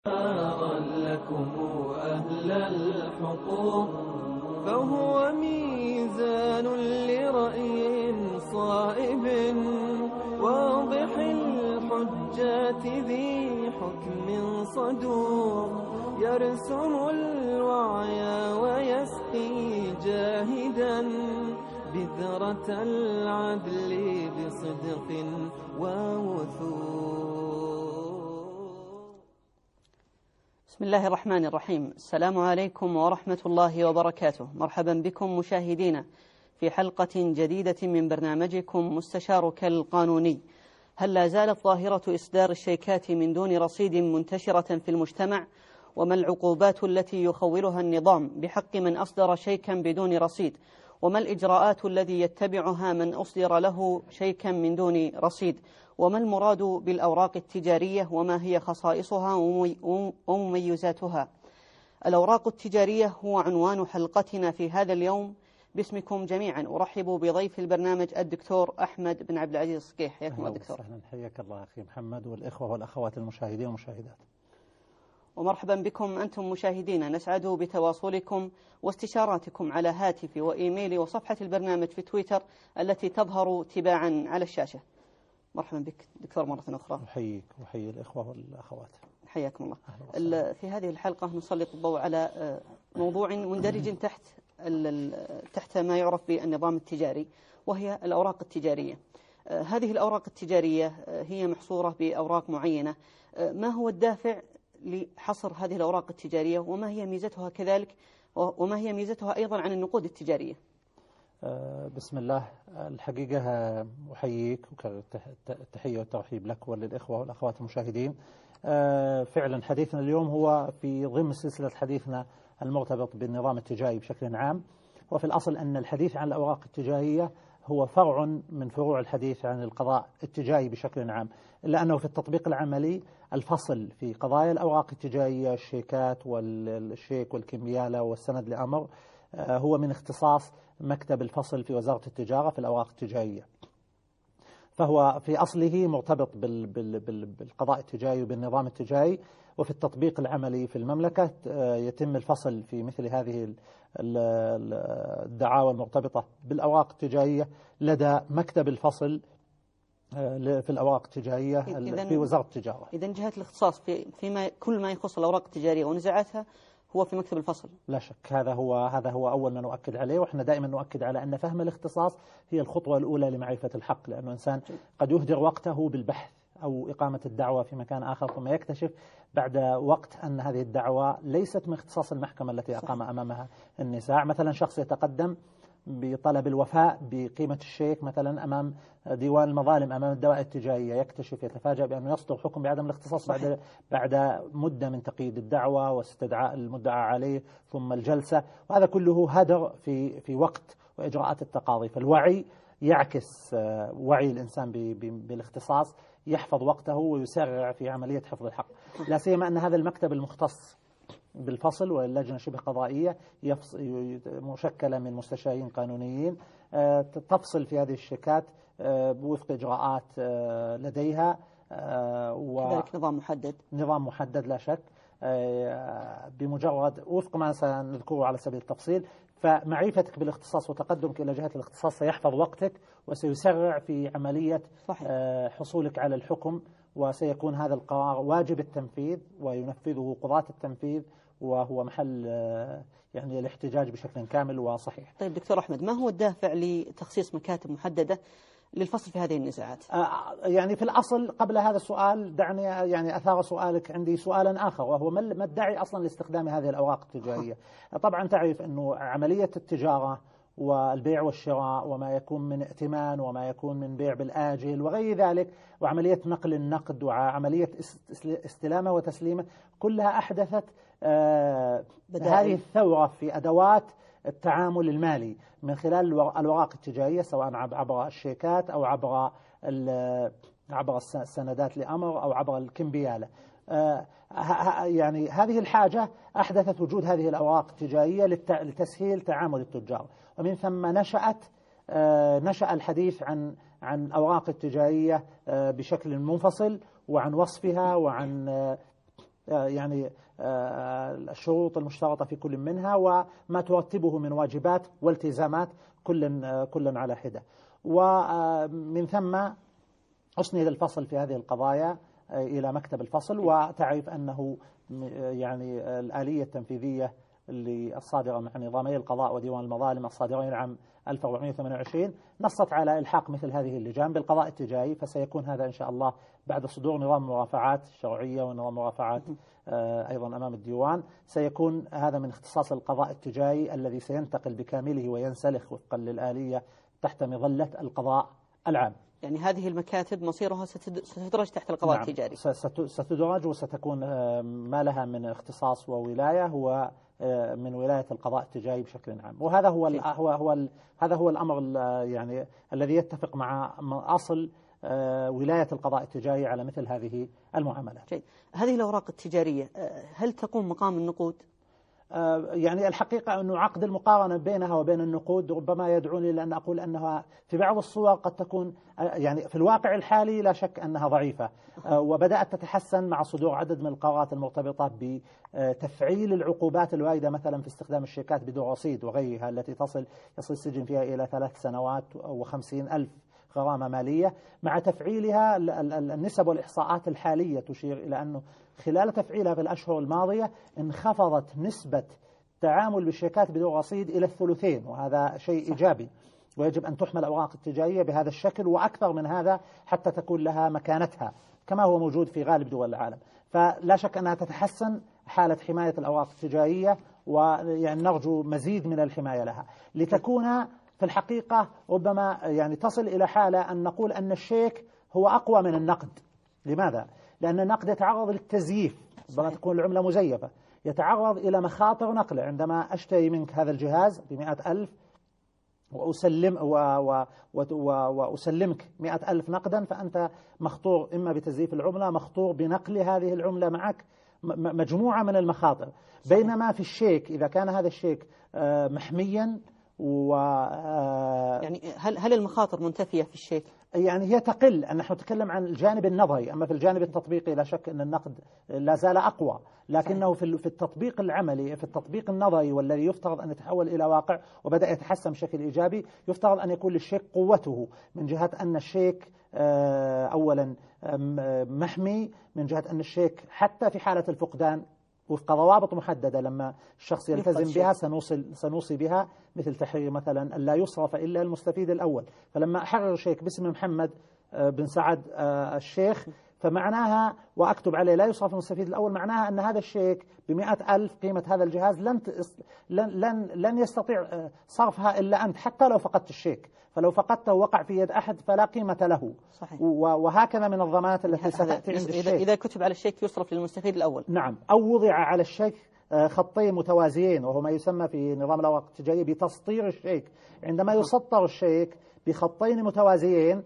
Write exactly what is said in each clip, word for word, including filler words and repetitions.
لكم أهل الحقوق، فهو ميزان لرأي صائب واضح الحجة ذي حكم صدوق، يرسم الوعي ويسقي جاهدا بذرة العدل بصدق ووثوق. بسم الله الرحمن الرحيم. السلام عليكم ورحمة الله وبركاته. مرحبا بكم مشاهدينا في حلقة جديدة من برنامجكم مستشارك القانوني. هل لا زالت ظاهرة إصدار الشيكات من دون رصيد منتشرة في المجتمع؟ وما العقوبات التي يخولها النظام بحق من أصدر شيكا بدون رصيد؟ وما الإجراءات التي يتبعها من أصدر له شيكا من دون رصيد؟ وما المراد بالأوراق التجارية وما هي خصائصها ومميزاتها؟ الأوراق التجارية هو عنوان حلقتنا في هذا اليوم. باسمكم جميعا أرحب بضيف البرنامج الدكتور أحمد بن عبد العزيز الصقيح. حياكم الدكتور. أهلا، حياك الله أخي محمد والإخوة والأخوات المشاهدين والمشاهدات. ومرحبا بكم أنتم مشاهدين. نسعد بتواصلكم واستشاراتكم على هاتفي وإيميلي وصفحة البرنامج في تويتر التي تظهر تباعا على الشاشة. مرحبا بك دكتور مرة أخرى. أحييك وأحيي الإخوة والأخوات. حياكم الله. في هذه الحلقة نسلط الضوء على موضوع مندرج تحت تحت ما يعرف بالنظام التجاري، وهي الأوراق التجارية. هذه الأوراق التجارية هي محصورة بأوراق معينة. ما هو الدافع لحصر هذه الأوراق التجارية، وما هي ميزتها كذلك، وما هي ميزتها أيضا عن النقود التجارية؟ بسم الله. الحقيقة أحييك التحية والترحيب لك وللإخوة والأخوات المشاهدين. فعلا حديثنا اليوم هو في ضمن سلسلة حديثنا المرتبط بالنظام التجاري بشكل عام، وفي الأصل أن الحديث عن الأوراق التجارية هو فرع من فروع الحديث عن القضاء التجاري بشكل عام، إلا أنه في التطبيق العملي الفصل في قضايا الأوراق التجارية، الشيكات والشيك والكمبيالة والسند لأمر، هو من اختصاص مكتب الفصل في وزارة التجارة في الأوراق التجارية. فهو في أصله مرتبط بالقضاء التجاري وبالنظام التجاري، وفي التطبيق العملي في المملكة يتم الفصل في مثل هذه الدعاوى المرتبطة بالأوراق التجارية لدى مكتب الفصل في الأوراق التجارية في وزارة التجارة. إذن جهة الاختصاص في فيما كل ما يخص الأوراق التجارية ونزاعاتها هو في مكتب الفصل. لا شك، هذا هو هذا هو أول ما نؤكد عليه، وإحنا دائما نؤكد على أن فهم الاختصاص هي الخطوة الأولى لمعرفة الحق، لأنه إنسان قد يهدر وقته بالبحث أو إقامة الدعوة في مكان آخر، ثم يكتشف بعد وقت أن هذه الدعوة ليست من اختصاص المحكمة التي أقام أمامها النزاع. مثلا شخص يتقدم بطلب الوفاء بقيمة الشيك مثلا أمام ديوان المظالم، أمام الدوائر التجارية، يكتشف يتفاجأ بأنه يصدر حكم بعدم الاختصاص بعد بعد مدة من تقييد الدعوة واستدعاء المدعى عليه ثم الجلسة، وهذا كله هدر في في وقت وإجراءات التقاضي. فالوعي يعكس وعي الإنسان بالاختصاص، يحفظ وقته ويسرع في عملية حفظ الحق، لا سيما أن هذا المكتب المختص بالفصل واللجنة شبه قضائية مشكلة من مستشارين قانونيين تفصل في هذه الشيكات بوفق إجراءات لديها، وكذلك نظام محدد نظام محدد لا شك، بمجرد وفق ما سنذكره على سبيل التفصيل. فمعرفتك بالاختصاص وتقدمك إلى جهة الاختصاص سيحفظ وقتك وسيسرع في عملية صحيح. حصولك على الحكم، وسيكون هذا القرار واجب التنفيذ وينفذه قضاة التنفيذ، وهو محل يعني الاحتجاج بشكل كامل وصحيح. طيب دكتور أحمد، ما هو الدافع لتخصيص مكاتب محددة للفصل في هذه النزاعات؟ يعني في الأصل قبل هذا السؤال دعني يعني أثار سؤالك عندي سؤالا آخر، وهو ما الداعي أصلا لاستخدام هذه الأوراق التجارية؟ طبعا تعرف أنه عملية التجارة والبيع والشراء وما يكون من ائتمان وما يكون من بيع بالآجل وغير ذلك، وعملية نقل النقد وعملية استلامه وتسليمه، كلها أحدثت آه هذه الثورة في أدوات التعامل المالي من خلال الأوراق التجارية، سواء عبر الشيكات أو عبر عبر السندات لأمر أو عبر الكمبيالة. آه يعني هذه الحاجة أحدثت وجود هذه الأوراق التجارية لتسهيل تعامل التجار، ومن ثم نشأت آه نشأ الحديث عن عن الأوراق التجارية آه بشكل منفصل، وعن وصفها وعن آه يعني الشروط المشترطة في كل منها وما ترتبه من واجبات والتزامات كل كل على حدة. ومن ثم أسند الفصل في هذه القضايا إلى مكتب الفصل، وتعرف أنه يعني الآلية التنفيذية اللي الصادرة عن نظامي القضاء وديوان المظالم الصادرين عام ألف وأربعمائة وثمانية وعشرين نصت على إلحاق مثل هذه اللجان بالقضاء التجاري، فسيكون هذا إن شاء الله بعد صدور نظام مرافعات شرعية ونظام مرافعات أيضا أمام الديوان، سيكون هذا من اختصاص القضاء التجاري الذي سينتقل بكامله وينسلخ وفقا للآلية تحت مظلة القضاء العام. يعني هذه المكاتب مصيرها ستدرج تحت القضاء نعم التجاري. ستدرج وستكون ما لها من اختصاص وولاية هو من ولاية القضاء التجاري بشكل عام. وهذا هو ال هو هو ال هذا هو الأمر يعني الذي يتفق مع أصل ولاية القضاء التجاري على مثل هذه المعاملات. جيد. هذه الأوراق التجارية هل تقوم مقام النقود؟ يعني الحقيقة أنه عقد المقارنة بينها وبين النقود ربما يدعوني لأن أقول أنها في بعض الصور قد تكون يعني في الواقع الحالي لا شك أنها ضعيفة، وبدأت تتحسن مع صدور عدد من القرارات المرتبطة بتفعيل العقوبات الواردة مثلا في استخدام الشيكات بدون رصيد وغيرها التي تصل يصل السجن فيها إلى ثلاث سنوات وخمسين ألف غرامة مالية. مع تفعيلها النسب والإحصاءات الحالية تشير إلى أنه خلال تفعيلها في الأشهر الماضية انخفضت نسبة التعامل بالشيكات بدون رصيد إلى الثلثين، وهذا شيء إيجابي، ويجب أن تحمل الأوراق التجارية بهذا الشكل وأكثر من هذا حتى تكون لها مكانتها كما هو موجود في غالب دول العالم. فلا شك أنها تتحسن حالة حماية الأوراق التجارية، ويعني نرجو مزيد من الحماية لها لتكون في الحقيقة ربما يعني تصل إلى حالة أن نقول أن الشيك هو أقوى من النقد. لماذا؟ لأن النقد يتعرض للتزييف، ربما تكون العملة مزيفة، يتعرض إلى مخاطر نقله. عندما أشتري منك هذا الجهاز بمئة ألف وأسلم و و و وأسلمك مئة ألف نقدا، فأنت مخطور إما بتزييف العملة، مخطور بنقل هذه العملة معك، مجموعة من المخاطر. بينما في الشيك إذا كان هذا الشيك محميا و يعني هل هل المخاطر منتفية في الشيك؟ يعني هي تقل. نحن نتكلم عن الجانب النظري، أما في الجانب التطبيقي لا شك أن النقد لا زال أقوى، لكنه في في التطبيق العملي، في التطبيق النظري والذي يفترض أن يتحول إلى واقع وبدأ يتحسن بشكل إيجابي، يفترض أن يكون للشيك قوته من جهة أن الشيك أولا محمي، من جهة أن الشيك حتى في حالة الفقدان وفق ضوابط محددة لما الشخص يلتزم بها سنوصل سنوصي بها، مثل تحرير مثلا أن لا يصرف إلا المستفيد الأول. فلما أحرر شيك باسم محمد بن سعد الشيخ فمعناها وأكتب عليه لا يصرف المستفيد الأول، معناها أن هذا الشيك بمئة ألف قيمة هذا الجهاز لن لن لن يستطيع صرفها إلا أنت، حتى لو فقدت الشيك، فلو فقدته وقع في يد أحد فلا قيمة له. صحيح. وهكذا من الضمانات التي ستأتي عند الشيك. إذا كتب على الشيك يصرف للمستفيد الأول. نعم، أو وضع على الشيك خطين متوازيين، وهو ما يسمى في نظام الأوراق التجارية بتسطير الشيك. عندما يسطر الشيك بخطين متوازيين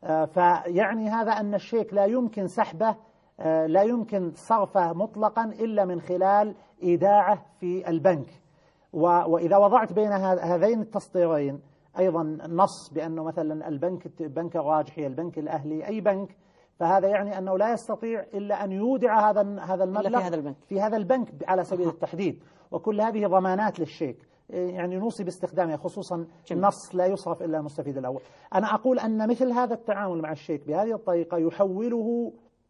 فيعني هذا أن الشيك لا يمكن سحبه، لا يمكن صرفه مطلقا إلا من خلال إيداعه في البنك. وإذا وضعت بين هذين التسطيرين أيضا نص بأنه مثلا البنك البنك الراجحي، البنك الأهلي، أي بنك، فهذا يعني أنه لا يستطيع إلا أن يودع هذا هذا المبلغ في هذا البنك في هذا البنك على سبيل التحديد. وكل هذه ضمانات للشيك يعني نوصي باستخدامها، خصوصا نص لا يصرف إلا المستفيد الأول. أنا أقول أن مثل هذا التعامل مع الشيك بهذه الطريقة يحوله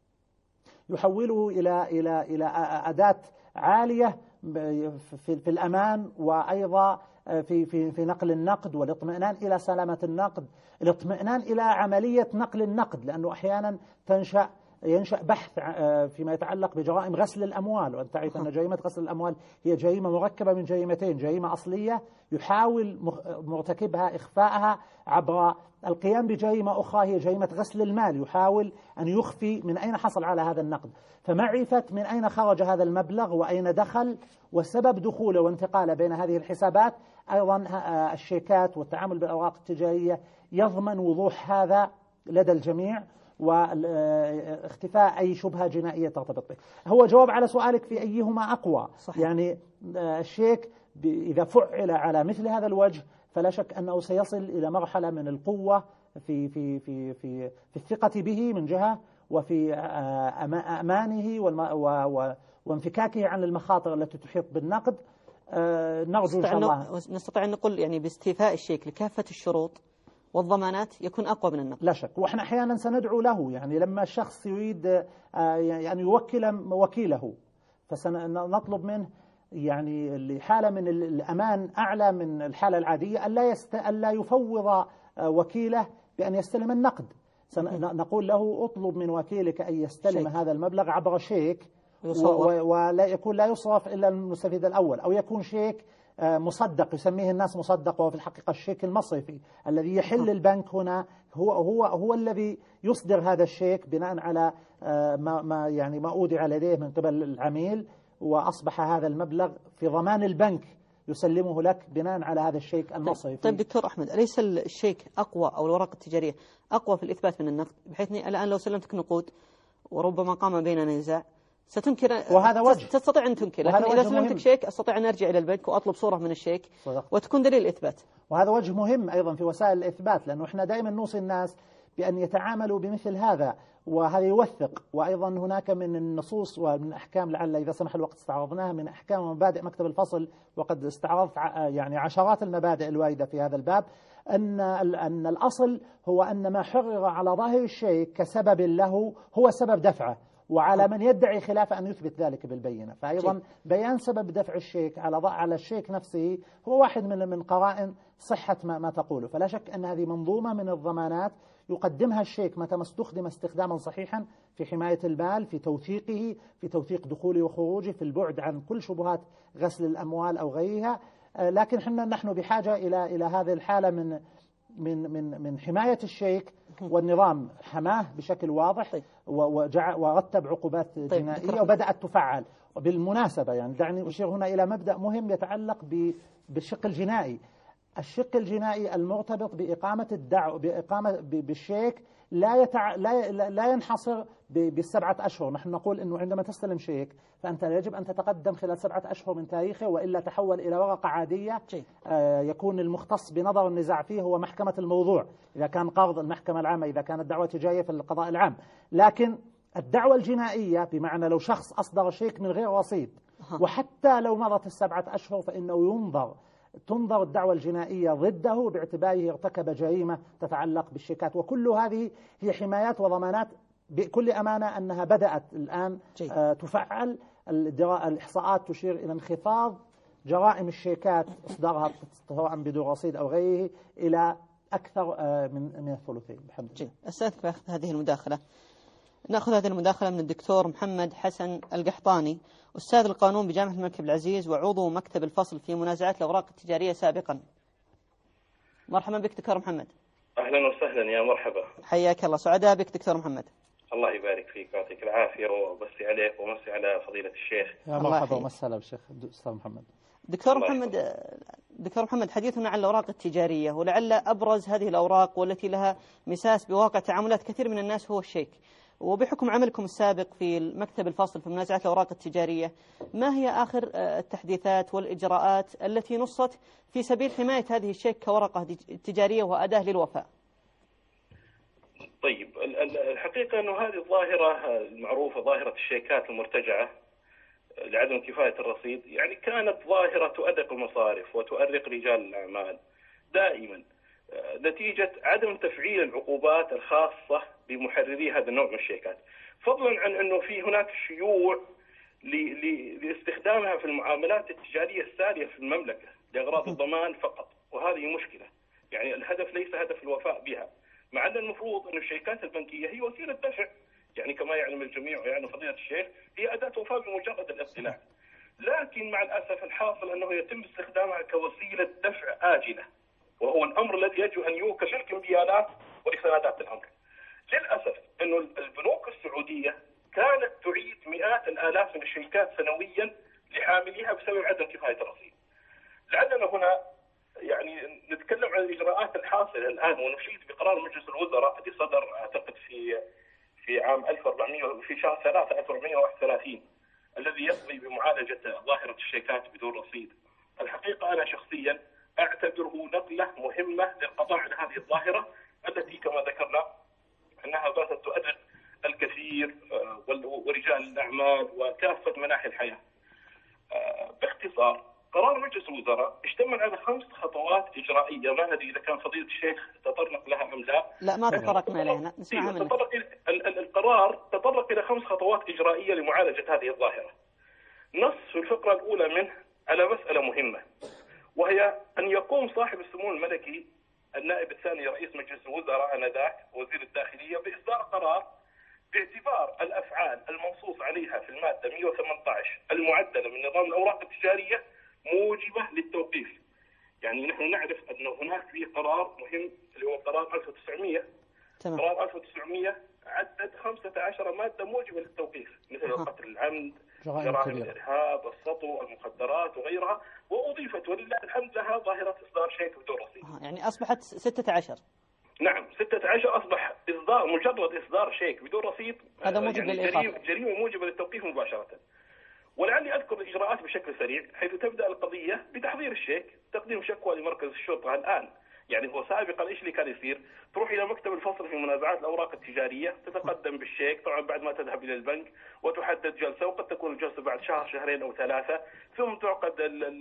يحوله إلى إلى إلى أداة عالية في في الأمان، وأيضا في في في نقل النقد والاطمئنان إلى سلامة النقد، الاطمئنان إلى عملية نقل النقد، لأنه أحيانا تنشأ ينشأ بحث فيما يتعلق بجرائم غسل الأموال، وأنت تعرف أن جريمة غسل الأموال هي جريمة مركبة من جريمتين، جريمة أصلية يحاول مرتكبها إخفاءها عبر القيام بجريمة أخرى هي جريمة غسل المال، يحاول أن يخفي من أين حصل على هذا النقد. فمعرفة من أين خرج هذا المبلغ وأين دخل وسبب دخوله وانتقاله بين هذه الحسابات، أيضا الشيكات والتعامل بالأوراق التجارية يضمن وضوح هذا لدى الجميع واختفاء أي شبهة جنائية ترتبط به. هو جواب على سؤالك في أيهما أقوى. صحيح. يعني الشيك إذا فعل على مثل هذا الوجه فلا شك أنه سيصل إلى مرحلة من القوة في في في في في الثقة به من جهة، وفي أمانه وانفكاكه عن المخاطر التي تحيط بالنقد. نرجو إن شاء الله نستطيع أن نقول يعني باستيفاء الشيك لكافة الشروط والضمانات يكون أقوى من النقد. لا شك، وإحنا أحيانا سندعو له، يعني لما الشخص يريد يعني يوكل وكيله فسنطلب منه يعني لحالة من الأمان أعلى من الحالة العادية ألا يست... ألا يفوض وكيله بأن يستلم النقد. نقول له اطلب من وكيلك أن يستلم شيك. هذا المبلغ عبر شيك و... ولا يكون لا يصرف إلا المستفيد الأول، أو يكون شيك مصدق يسميه الناس مصدق، وهو في الحقيقة الشيك المصرفي الذي يحل البنك هنا هو هو هو الذي يصدر هذا الشيك بناء على ما ما يعني ما أودع لديه من قبل العميل، وأصبح هذا المبلغ في ضمان البنك يسلمه لك بناء على هذا الشيك المصرفي. طيب دكتور أحمد، أليس الشيك أقوى أو الورق التجارية أقوى في الإثبات من النقد، بحيث أني الآن لو سلمتك نقود وربما قام بيننا نزاع ستنكر، وهذا وجه تستطيع أن تنكر، لكن إذا سلمتك مهم. شيك أستطيع أن أرجع إلى البنك وأطلب صورة من الشيك صدق. وتكون دليل الإثبات. وهذا وجه مهم أيضا في وسائل الإثبات، لأنه إحنا دائما نوصي الناس بأن يتعاملوا بمثل هذا، وهذا يوثق. وأيضا هناك من النصوص ومن أحكام، لعل إذا سمح الوقت استعرضناها، من أحكام ومبادئ مكتب الفصل، وقد استعرضت يعني عشرات المبادئ الواردة في هذا الباب، أن أن الأصل هو أن ما حرر على ظاهر الشيك كسبب له هو سبب دفعه، وعلى من يدعي خلاف أن يثبت ذلك بالبينة. فأيضا بيان سبب دفع الشيك على على الشيك نفسه هو واحد من من قرائن صحة ما, ما تقوله. فلا شك أن هذه منظومة من الضمانات يقدمها الشيك متى ما استخدم استخداما صحيحا في حماية المال، في توثيقه، في توثيق دخوله وخروجه، في البعد عن كل شبهات غسل الأموال أو غيرها. لكن حنا نحن بحاجة إلى إلى هذه الحالة من من من من حماية الشيك، والنظام حماه بشكل واضح ورتب عقوبات جنائية وبدأت تفعل. وبالمناسبة يعني دعني أشير هنا إلى مبدأ مهم يتعلق بالشق الجنائي. الشق الجنائي المرتبط بإقامة الدعوة بإقامة بالشيك لا يتع... لا لا ينحصر بالسبعة أشهر. نحن نقول إنه عندما تستلم شيك فأنت يجب أن تتقدم خلال سبعة أشهر من تاريخه، وإلا تحول إلى ورقة عادية آه يكون المختص بنظر النزاع فيه هو محكمة الموضوع، إذا كان قرض المحكمة العامة، إذا كانت دعوة تجارية في القضاء العام. لكن الدعوة الجنائية بمعنى لو شخص أصدر شيك من غير رصيد وحتى لو مضت السبعة أشهر فإنه ينظر تنظر الدعوة الجنائية ضده باعتباره ارتكب جريمة تتعلق بالشيكات. وكل هذه هي حمايات وضمانات بكل أمانة أنها بدأت الآن آه تفعل. الإحصاءات تشير إلى انخفاض جرائم الشيكات إصدارها سواء بدون رصيد أو غيره إلى أكثر آه من من الثلثين بحمد الله. أستاذك في هذه المداخلة. نأخذ هذه المداخلة من الدكتور محمد حسن القحطاني، أستاذ القانون بجامعة الملك عبد العزيز وعضو مكتب الفصل في منازعات الأوراق التجارية سابقا. مرحبا بك دكتور محمد. أهلا وسهلا، يا مرحبا. حياك الله، سعداء بك دكتور محمد. الله يبارك فيك ويعطيك العافية، ومسي عليك ومسي على فضيلة الشيخ. يا مرحبا ومسهلا بالشيخ أستاذ محمد. دكتور محمد دكتور محمد حديثنا عن الأوراق التجارية، ولعل أبرز هذه الأوراق والتي لها مساس بواقع تعاملات كثير من الناس هو الشيك. وبحكم عملكم السابق في المكتب الفصل في منازعات الأوراق التجارية، ما هي آخر التحديثات والإجراءات التي نصت في سبيل حماية هذه الشيك كورقة تجارية وأداة للوفاء؟ طيب، الحقيقة أنه هذه الظاهرة المعروفة، ظاهرة الشيكات المرتجعة لعدم كفاية الرصيد، يعني كانت ظاهرة تؤرق المصارف وتؤرق رجال الأعمال دائما نتيجة عدم تفعيل العقوبات الخاصة بمحرري هذا النوع من الشيكات، فضلا عن أنه في هناك شيوع لاستخدامها في المعاملات التجارية السارية في المملكة لأغراض الضمان فقط. وهذه مشكلة، يعني الهدف ليس هدف الوفاء بها، مع أن المفروض أن الشيكات البنكية هي وسيلة دفع، يعني كما يعلم الجميع ويعلم فضيلة الشيخ هي أداة وفاء بمجرد الاطلاع. لكن مع الأسف الحاصل أنه يتم استخدامها كوسيلة دفع آجلة، وهو الأمر الذي يجب أن يوكل للكمبيالات ولسندات الأمر. للأسف أن البنوك السعودية كانت تعيد مئات الآلاف من الشيكات سنويا لحامليها بسبب عدم كفاية الرصيد. لعلنا هنا يعني نتكلم عن الإجراءات الحاصلة الآن، ونشيد بقرار مجلس الوزراء الذي صدر أعتقد في في عام ألف وأربعمئة في شهر ثلاثة ألف وأربعمئة وواحد وثلاثين الذي يقضي بمعالجة ظاهرة الشيكات بدون رصيد. الحقيقة أنا شخصيا أعتبره نقلة مهمة للقضاء على هذه الظاهرة التي كما ذكرنا أنها باتت تؤرق الكثير ورجال الأعمال وكافة مناحي الحياة. باختصار، قرار مجلس الوزراء اشتمل على خمس خطوات إجرائية، ما أدري إذا كان فضيلة الشيخ تطرق لها أم لا. لا ما تطرقنا إليها، نسمعها منك. تطرق القرار تطرق إلى خمس خطوات إجرائية لمعالجة هذه الظاهرة. نص في الفقرة الأولى منه على مسألة مهمة، وهي أن يقوم صاحب السمو الملكي النائب الثاني رئيس مجلس الوزراء آنذاك وزير الداخلية بإصدار قرار باعتبار الأفعال المنصوص عليها في المادة مئة وثمانية عشر المعدلة من نظام الأوراق التجارية موجبة للتوقيف. يعني نحن نعرف أن هناك في قرار مهم اللي هو قرار ألف وتسعمئة. تمام. قرار ألف وتسعمئة عدد خمسة عشر مادة موجبة للتوقيف، مثل القتل العمد، جرائم الإرهاب، السطو، المخدرات وغيرها، وأضيفت ولله الحمد لها ظاهرة إصدار شيك بدون رصيد. يعني أصبحت ستة عشر. نعم، ستة عشر أصبح إصدار مجرد إصدار شيك بدون رصيد، هذا موجب يعني للإيقاف. جريمة, جريمة موجبة للتوقيف مباشرة. ولعلي أذكر الإجراءات بشكل سريع، حيث تبدأ القضية بتحضير الشيك، تقديم شكوى لمركز الشرطة الآن. يعني هو سابقا ايش اللي كان يصير؟ تروح الى مكتب الفصل في منازعات الاوراق التجاريه، تتقدم بالشيك، طبعا بعد ما تذهب الى البنك وتحدد جلسه، وقد تكون الجلسه بعد شهر شهرين او ثلاثه، ثم تعقد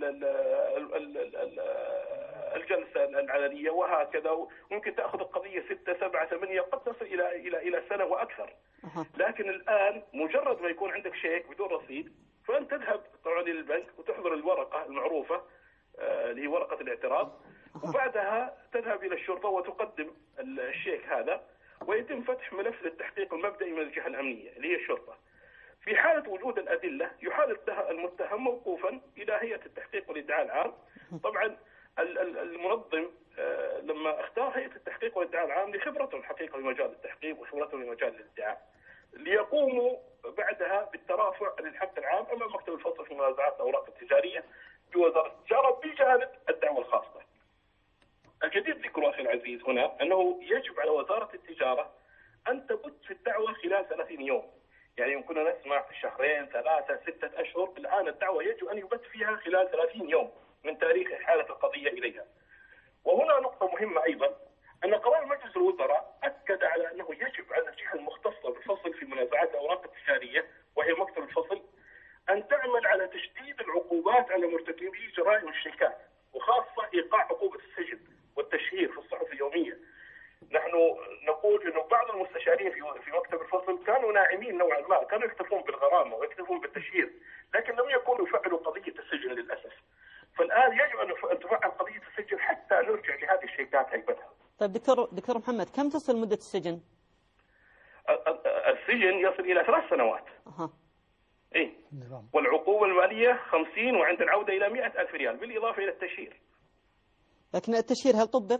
الجلسه العلنيه وهكذا، وممكن تاخذ القضيه ستة سبعة ثمانية، قد تصل الى الى الى سنه واكثر. لكن الان مجرد ما يكون عندك شيك بدون رصيد، فانت تذهب طبعا الى البنك وتحضر الورقه المعروفه اللي هي ورقه الاعتراض، وبعدها تذهب إلى الشرطة وتقدم الشيك هذا، ويتم فتح ملف للتحقيق المبدئي من الجهة الأمنية اللي هي الشرطة. في حالة وجود الأدلة يحال المتهم موقوفا إلى هيئة التحقيق والإدعاء العام. طبعا المنظم لما اختار هيئة التحقيق والإدعاء العام لخبرته الحقيقة في مجال التحقيق وخبرته في مجال الادعاء، ليقوموا بعدها بالترافع للحق العام أمام مكتب الفصل في منازعات الأوراق التجارية بوزارة التجارة بجانب الدعوة الخاصة. الجدير ذكره أخي العزيز هنا أنه يجب على وزارة التجارة أن تبت في الدعوة خلال ثلاثين يوم. يعني يمكن نسمع في شهرين ثلاثة ستة أشهر، الآن الدعوة يجب أن يبت فيها خلال ثلاثين يوم من تاريخ إحالة القضية إليها. وهنا نقطة مهمة أيضا، أن قرار مجلس الوزراء أكد على أنه يجب على الجهة المختصة بالفصل في منازعات الأوراق التجارية وهي مكتب الفصل أن تعمل على تشديد العقوبات على مرتكبي جرائم الشيكات، وخاصة إيقاع عقوبة السجن والتشهير في الصحف اليومية. نحن نقول أنه بعض المستشارين في في مكتب الفصل كانوا ناعمين نوعا ما، كانوا يكتفون بالغرامة ويكتفون بالتشهير، لكن لم يكونوا يفعلوا قضية السجن للأسف. فالآن يجب أن تفعل قضية السجن حتى نرجع لهذه الشيكات هيبتها. طيب دكتور دكتور محمد، كم تصل مدة السجن؟ السجن يصل إلى ثلاث سنوات. أها. إيه. والعقوبة المالية خمسين، وعند العودة إلى مئة ألف ريال بالإضافة إلى التشهير. لكن التشهير هل طبق؟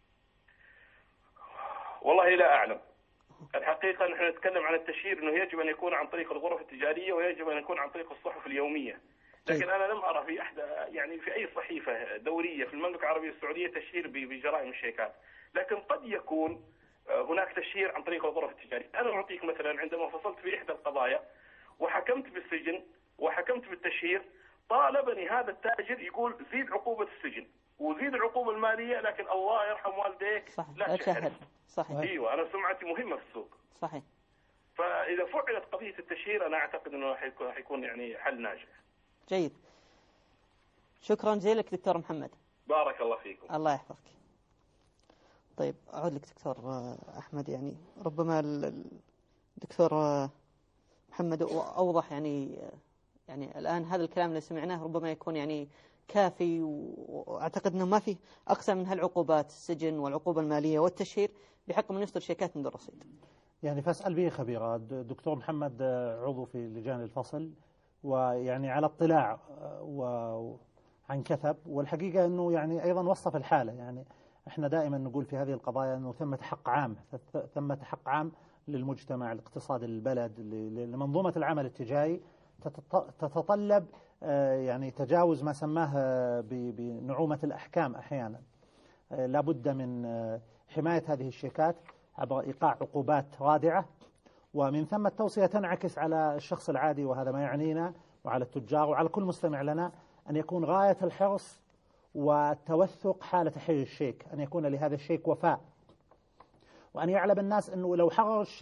والله لا أعلم. الحقيقة نحن نتكلم عن التشهير أنه يجب أن يكون عن طريق الغرف التجارية ويجب أن يكون عن طريق الصحف اليومية. لكن أنا لم أرى في أحد يعني في أي صحيفة دورية في المملكة العربية السعودية تشهير بجرائم الشيكات، لكن قد يكون هناك تشهير عن طريق الغرف التجارية. أنا أعطيك مثلا عندما فصلت في إحدى القضايا وحكمت بالسجن وحكمت بالتشهير، طالبني هذا التاجر يقول زيد عقوبة السجن وزيد العقوبة المالية، لكن الله يرحم والديك صحيح. لا تشهد. صحيح. ايوه انا سمعتي مهمة في السوق. صحيح. فاذا فعلت قضية التشهير انا اعتقد انه حيكون حيكون يعني حل ناجح. جيد. شكرا جزيلا لك دكتور محمد. بارك الله فيكم. الله يحفظك. طيب اعود لك دكتور احمد. يعني ربما الدكتور محمد اوضح يعني يعني الان هذا الكلام اللي سمعناه ربما يكون يعني كافي، واعتقد انه ما في اقسى من هالعقوبات، السجن والعقوبه الماليه والتشهير بحق من يصدر شيكات من دون رصيد. يعني فاسال به خبيرات. دكتور محمد عضو في لجان الفصل ويعني على اطلاع وعن كثب، والحقيقه انه يعني ايضا وصف الحاله. يعني احنا دائما نقول في هذه القضايا انه ثمة حق عام، ثمة حق عام للمجتمع، لاقتصاد البلد، لمنظومة العمل التجاري، تتطلب يعني تجاوز ما سماه بنعومة الأحكام أحيانا. لابد من حماية هذه الشيكات عبر إيقاع عقوبات رادعة، ومن ثم التوصية تنعكس على الشخص العادي، وهذا ما يعنينا، وعلى التجار وعلى كل مستمع لنا، أن يكون غاية الحرص والتوثق حال تحرير الشيك، أن يكون لهذا الشيك وفاء، وأن يعلم الناس أنه لو حرر الشيك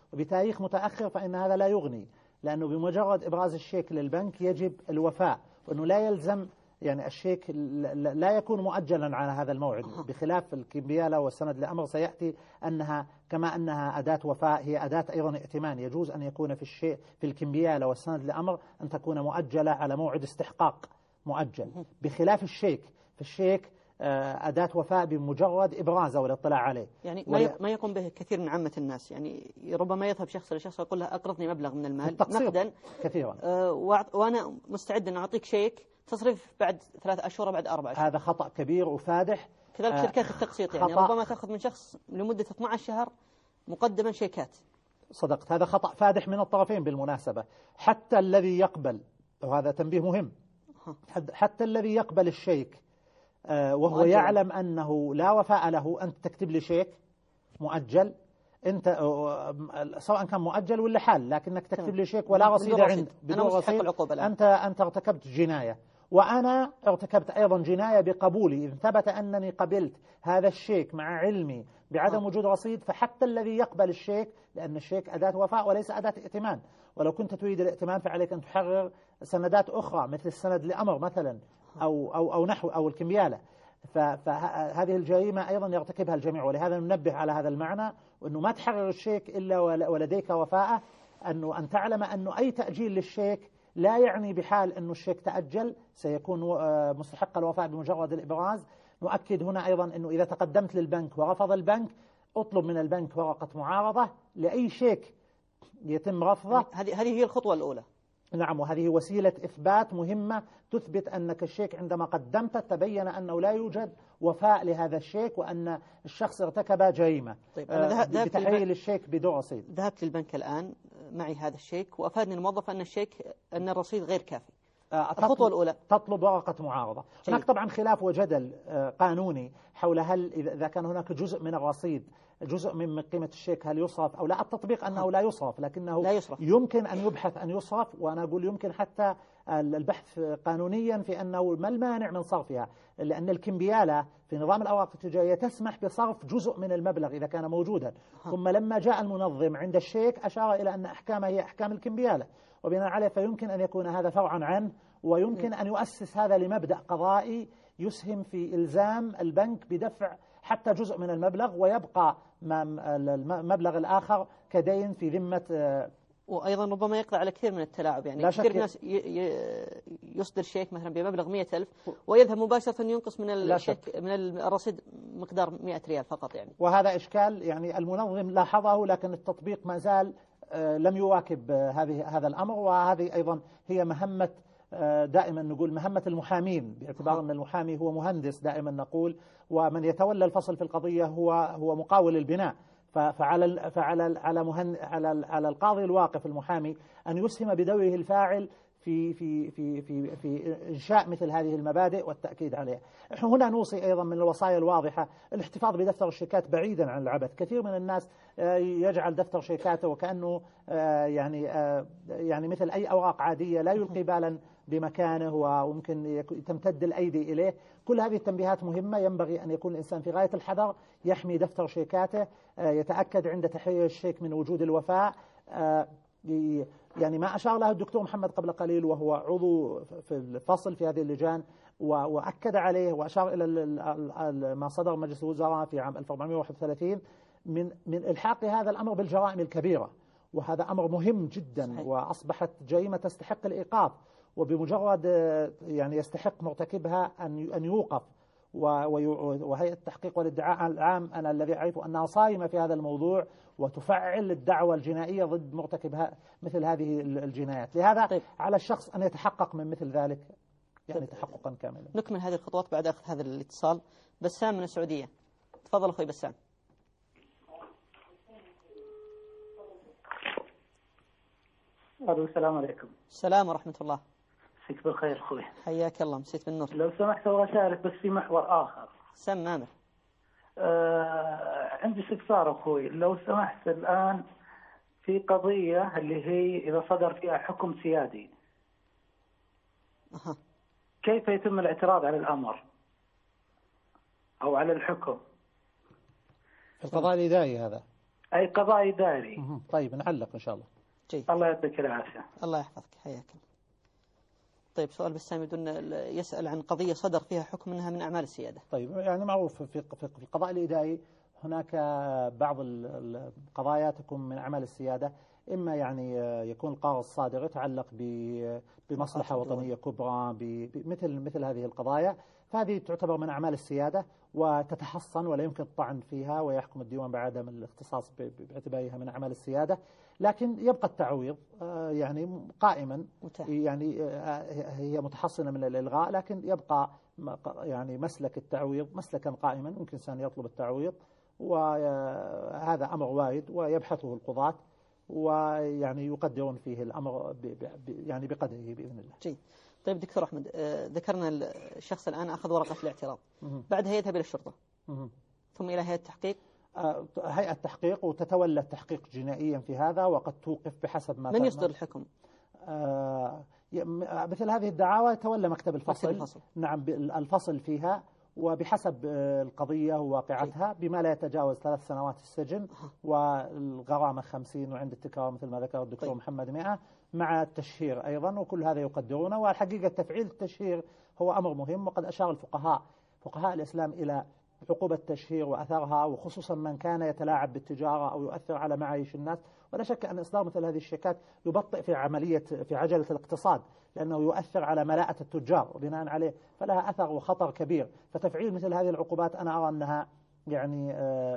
وبتاريخ متأخر فإن هذا لا يغني، لأنه بمجرد إبراز الشيك للبنك يجب الوفاء، وأنه لا يلزم يعني الشيك لا يكون مؤجلا على هذا الموعد، بخلاف الكمبيالة والسند لأمر سيأتي أنها كما أنها أداة وفاء هي أداة أيضا ائتمان، يجوز أن يكون في الشيء في الكمبيالة والسند لأمر أن تكون مؤجلة على موعد استحقاق مؤجل، بخلاف الشيك. في الشيك أداة وفاء بمجرد إبرازه والاطلاع عليه، يعني ما ما يقوم به كثير من عامة الناس، يعني ربما يذهب شخص لشخص ويقول له أقرضني مبلغ من المال نقدا كثيرا آه وأنا مستعد أن أعطيك شيك تصرف بعد ثلاث أشهر بعد أربع أشهر. هذا خطأ كبير وفادح. كذلك آه شركات التقسيط يعني ربما تأخذ من شخص لمدة اثني عشر شهر مقدما شيكات. صدقت، هذا خطأ فادح من الطرفين بالمناسبة. حتى الذي يقبل، وهذا تنبيه مهم، حتى الذي يقبل الشيك وهو مؤجل. يعلم أنه لا وفاء له، أنت تكتب لي شيك مؤجل، أنت سواء كان مؤجل ولا حال، لكنك تكتب لي شيك ولا رصيد عند بدون رصيد، أنت أنت ارتكبت جناية، وأنا ارتكبت أيضا جناية بقبولي. إن ثبت أنني قبلت هذا الشيك مع علمي بعدم آه. وجود رصيد، فحتى الذي يقبل الشيك، لأن الشيك أداة وفاء وليس أداة ائتمان، ولو كنت تريد الائتمان فعليك أن تحرر سندات أخرى مثل السند لأمر مثلا أو أو أو نحو أو الكمبيالة. فهذه الجريمة أيضا يرتكبها الجميع، ولهذا ننبه على هذا المعنى، وأنه ما تحرر الشيك إلا ولديك وفاءه، أنه أن تعلم أنه أي تأجيل للشيك لا يعني بحال أنه الشيك تأجل، سيكون مستحق الوفاء بمجرد الإبراز. نؤكد هنا أيضا أنه إذا تقدمت للبنك ورفض البنك، اطلب من البنك ورقة معارضة لأي شيك يتم رفضه. هذه هذه هي الخطوة الأولى. نعم، وهذه وسيلة إثبات مهمة تثبت أنك الشيك عندما قدمته تبين أنه لا يوجد وفاء لهذا الشيك، وأن الشخص ارتكب جريمة. طيب أنا بتحويل الشيك بدون رصيد. ذهبت للبنك الآن معي هذا الشيك وأفادني الموظف أن الشيك أن الرصيد غير كافي. الخطوة الأولى تطلب ورقة معارضة. هناك طبعا خلاف وجدل قانوني حول هل إذا كان هناك جزء من الرصيد، جزء من قيمة الشيك، هل يصرف أو لا. التطبيق أنه لا يصرف، لكنه لا يصرف. يمكن أن يبحث أن يصرف، وأنا أقول يمكن حتى البحث قانونيا في أنه ما المانع من صرفها، لأن الكمبيالة في نظام الأوراق التجارية تسمح بصرف جزء من المبلغ إذا كان موجودا. ثم لما جاء المنظم عند الشيك أشار إلى أن أحكامه هي أحكام الكمبيالة، وبناء عليه فيمكن أن يكون هذا فرعا عنه، ويمكن أن يؤسس هذا لمبدأ قضائي يسهم في إلزام البنك بدفع حتى جزء من المبلغ، ويبقى المبلغ الآخر كدين في ذمة. وأيضا ربما يقضي على كثير من التلاعب، يعني كثير ناس يصدر شيك مثلا بمبلغ مئة ألف ويذهب مباشرة ينقص من الشيك من الرصيد مقدار مئة ريال فقط يعني. وهذا إشكال يعني المنظم لاحظه، لكن التطبيق ما زال لم يواكب هذه هذا الأمر. وهذه أيضا هي مهمة دائما نقول مهمة المحامين، باعتبار أن المحامي هو مهندس دائما نقول، ومن يتولى الفصل في القضية هو هو مقاول البناء. فعلى فعلى على مهن على على القاضي الواقف المحامي أن يسهم بدوره الفاعل في في في في في إنشاء مثل هذه المبادئ والتأكيد عليها. هنا نوصي أيضا من الوصايا الواضحة الاحتفاظ بدفتر الشيكات بعيدا عن العبث. كثير من الناس يجعل دفتر شيكاته وكأنه يعني يعني مثل أي أوراق عادية، لا يلقي بالا بمكانه وممكن تمتد الأيدي إليه. كل هذه التنبيهات مهمة، ينبغي أن يكون الإنسان في غاية الحذر، يحمي دفتر شيكاته، يتأكد عند تحرير الشيك من وجود الوفاء. يعني ما أشار له الدكتور محمد قبل قليل وهو عضو في الفصل في هذه اللجان، وأكد عليه وأشار إلى ما صدر مجلس الوزراء في عام ألف وأربعمئة وواحد وثلاثين من من إلحاق هذا الأمر بالجرائم الكبيرة، وهذا أمر مهم جدا. صحيح. وأصبحت جريمة تستحق الإيقاف، وبمجرد يعني يستحق مرتكبها أن أن يوقف. وهيئة التحقيق والادعاء العام أنا الذي أعرف أنها صارمة في هذا الموضوع، وتفعل الدعوة الجنائية ضد مرتكب مثل هذه الجنايات. لهذا طيب. على الشخص أن يتحقق من مثل ذلك يعني تحققا كاملا. نكمل هذه الخطوات بعد أخذ هذا الاتصال. بسام من السعودية، تفضل أخوي بسام. السلام عليكم. السلام ورحمة الله. مسيك بالخير أخوي. حياك الله، مسيت بالنور. لو سمحت أبغى أشارك بس في محور آخر. سم مامر. آه عندي استفسار أخوي، لو سمحت الآن في قضية اللي هي إذا صدر فيها حكم سيادي أه. كيف يتم الاعتراض على الأمر أو على الحكم؟ في القضاء الإداري هذا. أي قضاء إداري. طيب نعلق إن شاء الله. جيد. الله يعطيك العافية. الله يحفظك، حياك. طيب سؤال بسام يدون يسأل عن قضية صدر فيها حكم أنها من أعمال السيادة. طيب يعني معروف في في القضاء الإداري هناك بعض القضايا تكون من أعمال السيادة، إما يعني يكون القرار الصادر يتعلق بمصلحة وطنية كبرى بمثل مثل هذه القضايا، فهذه تعتبر من أعمال السيادة وتتحصن ولا يمكن الطعن فيها، ويحكم الديوان بعدم الاختصاص باعتبارها من أعمال السيادة. لكن يبقى التعويض يعني قائما، يعني هي متحصنة من الإلغاء، لكن يبقى يعني مسلك التعويض مسلكا قائما، ممكن إنسان يطلب التعويض، وهذا أمر وارد ويبحثه القضاة، ويعني يقدرون فيه الأمر ب ب يعني بقدره بإذن الله. جيد. طيب دكتور أحمد، ذكرنا الشخص الآن أخذ ورقة الاعتراض، بعدها يذهب إلى الشرطة ثم إلى هيئة التحقيق. هيئة التحقيق وتتولى التحقيق جنائيا في هذا، وقد توقف بحسب ما من يصدر الحكم؟ آه مثل هذه الدعاوى يتولى مكتب الفصل. مكتب الفصل. نعم، الفصل فيها، وبحسب القضية وواقعتها بما لا يتجاوز ثلاث سنوات السجن والغرامة خمسين، وعند التكرار مثل ما ذكر الدكتور طيب. محمد مئة، مع التشهير أيضا، وكل هذا يقدرونه. والحقيقة تفعيل التشهير هو أمر مهم، وقد أشار الفقهاء فقهاء الإسلام إلى عقوبة التشهير وأثرها، وخصوصا من كان يتلاعب بالتجارة أو يؤثر على معايش الناس. ولا شك أن إصدار مثل هذه الشيكات يبطئ في عملية في عجلة الاقتصاد، لأنه يؤثر على ملاءة التجار، وبناء عليه فلها أثر وخطر كبير. فتفعيل مثل هذه العقوبات أنا أرى أنها يعني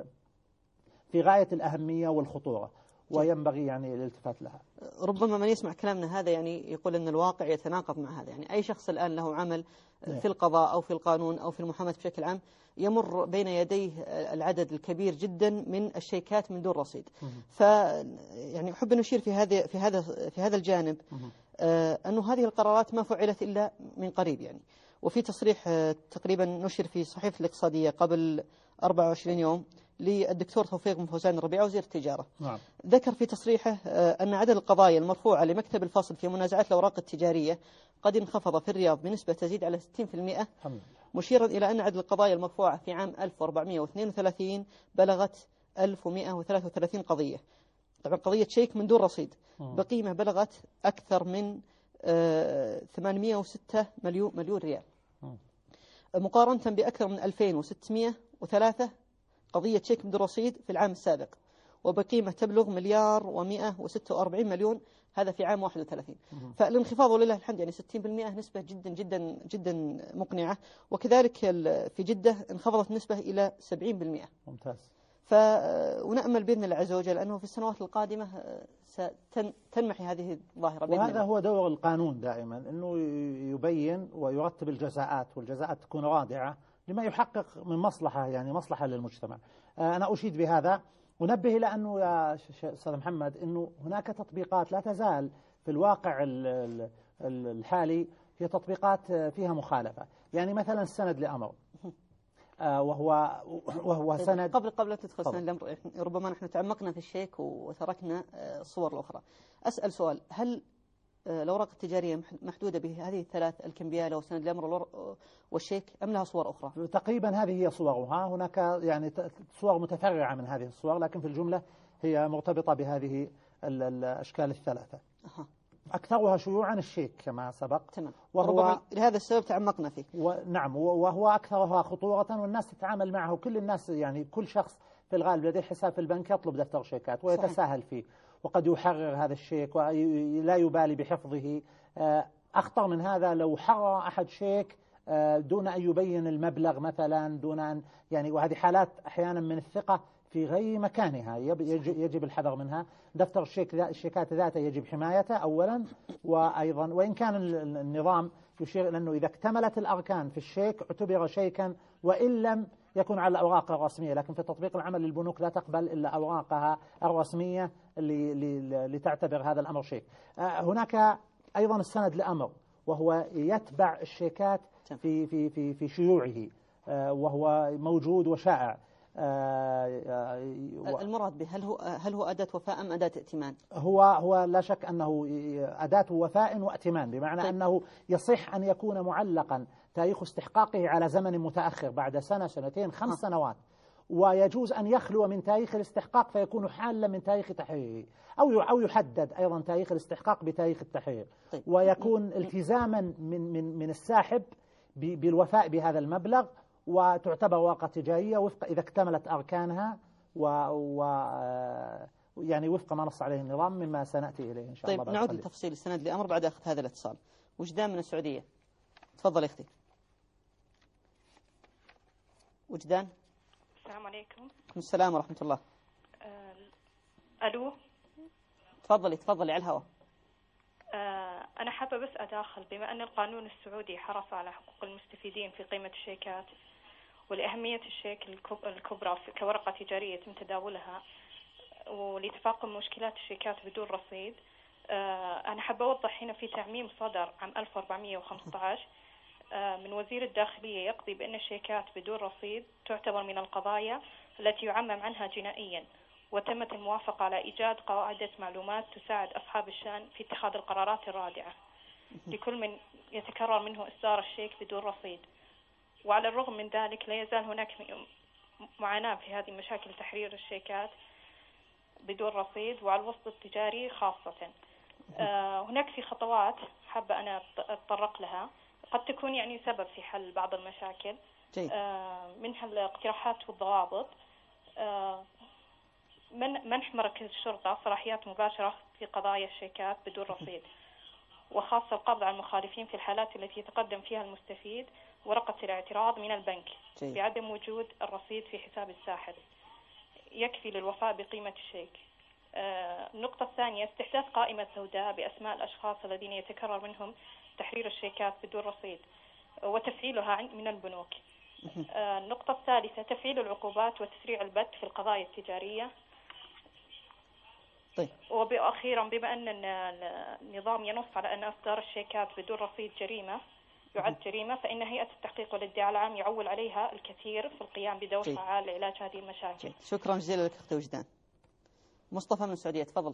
في غاية الأهمية والخطورة، وينبغي يعني الالتفات لها. ربما من يسمع كلامنا هذا يعني يقول أن الواقع يتناقض مع هذا، يعني أي شخص الآن له عمل في القضاء أو في القانون أو في المحاماة بشكل عام يمر بين يديه العدد الكبير جدا من الشيكات من دون رصيد. ف يعني أحب أن أشير في هذا في هذا في هذا الجانب آه أنه هذه القرارات ما فعلت إلا من قريب، يعني وفي تصريح آه تقريبا نشر في صحيفة الاقتصادية قبل أربعة وعشرين يوم للدكتور توفيق بن فوزان الربيعي وزير التجارة. نعم. ذكر في تصريحه أن عدد القضايا المرفوعة لمكتب الفصل في منازعات الأوراق التجارية قد انخفض في الرياض بنسبة تزيد على ستين بالمئة، مشيرا إلى أن عدد القضايا المرفوعة في عام ألف وأربعمئة واثنين وثلاثين بلغت ألف ومئة وثلاثة وثلاثين قضية، طبعا قضية شيك من دون رصيد بقيمة بلغت أكثر من ثمانمئة وستة مليون مليون ريال، مقارنة بأكثر من ألفين وستمئة وثلاثة قضية شيك من دون رصيد في العام السابق، وبقيمة تبلغ مليار ومئة وستة وأربعين مليون، هذا في عام واحد وثلاثين. فالانخفاض ولله الحمد يعني ستين بالمئة نسبة جدا جدا جدا مقنعة، وكذلك في جدة انخفضت النسبة إلى سبعين بالمئة. ممتاز. ف ونأمل بإذن الله عز وجل أنه في السنوات القادمة ستنمحي هذه الظاهرة بإذن وهذا الله. هو دور القانون دائما، أنه يبين ويرتب الجزاءات، والجزاءات تكون رادعة لما يحقق من مصلحة، يعني مصلحة للمجتمع. أنا أشيد بهذا، ونبه إلى أنه يا أستاذ محمد أنه هناك تطبيقات لا تزال في الواقع الحالي هي تطبيقات فيها مخالفة. يعني مثلا السند لأمر وهو وهو سند. قبل قبل تدخل سند الأمر، ربما نحن تعمقنا في الشيك وتركنا الصور الأخرى. أسأل سؤال، هل الأوراق التجارية محدودة بهذه الثلاث الكمبيالة وسند الأمر والشيك أم لها صور أخرى؟ تقريبا هذه هي صورها، هناك يعني صور متفرعة من هذه الصور، لكن في الجملة هي مرتبطة بهذه الأشكال الثلاثة. أه. أكثرها شيوعا الشيك كما سبق. تمام. وهو لهذا السبب تعمقنا فيه. نعم، وهو أكثرها خطورة، والناس تتعامل معه، كل الناس يعني كل شخص في الغالب لديه حساب في البنك يطلب دفتر شيكات ويتساهل فيه، وقد يحرر هذا الشيك ولا يبالي بحفظه. أخطر من هذا لو حرر أحد شيك دون أن يبين المبلغ مثلا، دون أن يعني، وهذه حالات أحيانا من الثقة في غير مكانها يجب الحذر منها. دفتر الشيك الشيكات ذاته يجب حمايته أولا، وأيضا وإن كان النظام يشير إلى أنه إذا اكتملت الأركان في الشيك اعتبر شيكا وإن لم يكون على الأوراق الرسمية، لكن في تطبيق العمل للبنوك لا تقبل إلا أوراقها الرسمية لتعتبر هذا الأمر شيك. هناك أيضا السند لأمر، وهو يتبع الشيكات في في في في شيوعه، وهو موجود وشائع. المراد به هل هو هل هو أداة وفاء أم أداة ائتمان؟ هو هو لا شك أنه أداة وفاء وائتمان، بمعنى طيب. أنه يصح أن يكون معلقا تاريخ استحقاقه على زمن متأخر بعد سنة سنتين خمس ها. سنوات، ويجوز أن يخلو من تاريخ الاستحقاق فيكون حالا من تاريخ تحريره، أو أو يحدد أيضا تاريخ الاستحقاق بتاريخ التحرير، ويكون التزاما من من من الساحب بالوفاء بهذا المبلغ، وتعتبر ورقة تجارية وفق إذا اكتملت أركانها و, و يعني وفق ما نص عليه النظام، مما سنأتي إليه إن شاء طيب الله. نعود لتفصيل السند لأمر بعد أخذ هذا الاتصال. وجدان من السعودية، تفضل أختي. وجدان. السلام عليكم. عليكم السلام ورحمة الله. أه ألو. تفضلي تفضلي على الهواء. أه أنا حابة بس أداخل، بما أن القانون السعودي حرص على حقوق المستفيدين في قيمة الشيكات ولأهمية الشيك الكبرى كورقة تجارية يتم تداولها، ولتفاقم مشكلات الشيكات بدون رصيد، أه أنا حابة أوضح هنا في تعميم صدر عام ألف وأربعمئة وخمسة عشر من وزير الداخلية يقضي بأن الشيكات بدون رصيد تعتبر من القضايا التي يعمم عنها جنائيا، وتمت الموافقة على إيجاد قاعدة معلومات تساعد أصحاب الشأن في اتخاذ القرارات الرادعة لكل من يتكرر منه إصدار الشيك بدون رصيد. وعلى الرغم من ذلك لا يزال هناك معاناة في هذه مشاكل تحرير الشيكات بدون رصيد وعلى الوسط التجاري خاصة. آه هناك في خطوات حابة أنا أتطرق لها قد تكون يعني سبب في حل بعض المشاكل، آه منها الاقتراحات والضوابط. آه من منح مركز الشرطة صلاحيات مباشرة في قضايا الشيكات بدون رصيد، وخاصة القبض على المخالفين في الحالات التي يتقدم فيها المستفيد ورقة الاعتراض من البنك جي. بعدم وجود الرصيد في حساب الساحب يكفي للوفاء بقيمة الشيك. آه النقطة الثانية استحداث قائمة سوداء بأسماء الأشخاص الذين يتكرر منهم تحرير الشيكات بدون رصيد وتفعيلها من البنوك. آه النقطة الثالثة تفعيل العقوبات وتسريع البت في القضايا التجارية. طيب. وأخيرا بما أن النظام ينص على أن إصدار الشيكات بدون رصيد جريمة يعد جريمة، فإن هيئة التحقيق والادعاء العام يعول عليها الكثير في القيام بدور جي. فعال لعلاج هذه المشاكل. جي. شكرا جزيلا لك أختي وجدان. مصطفى من السعودية، تفضل.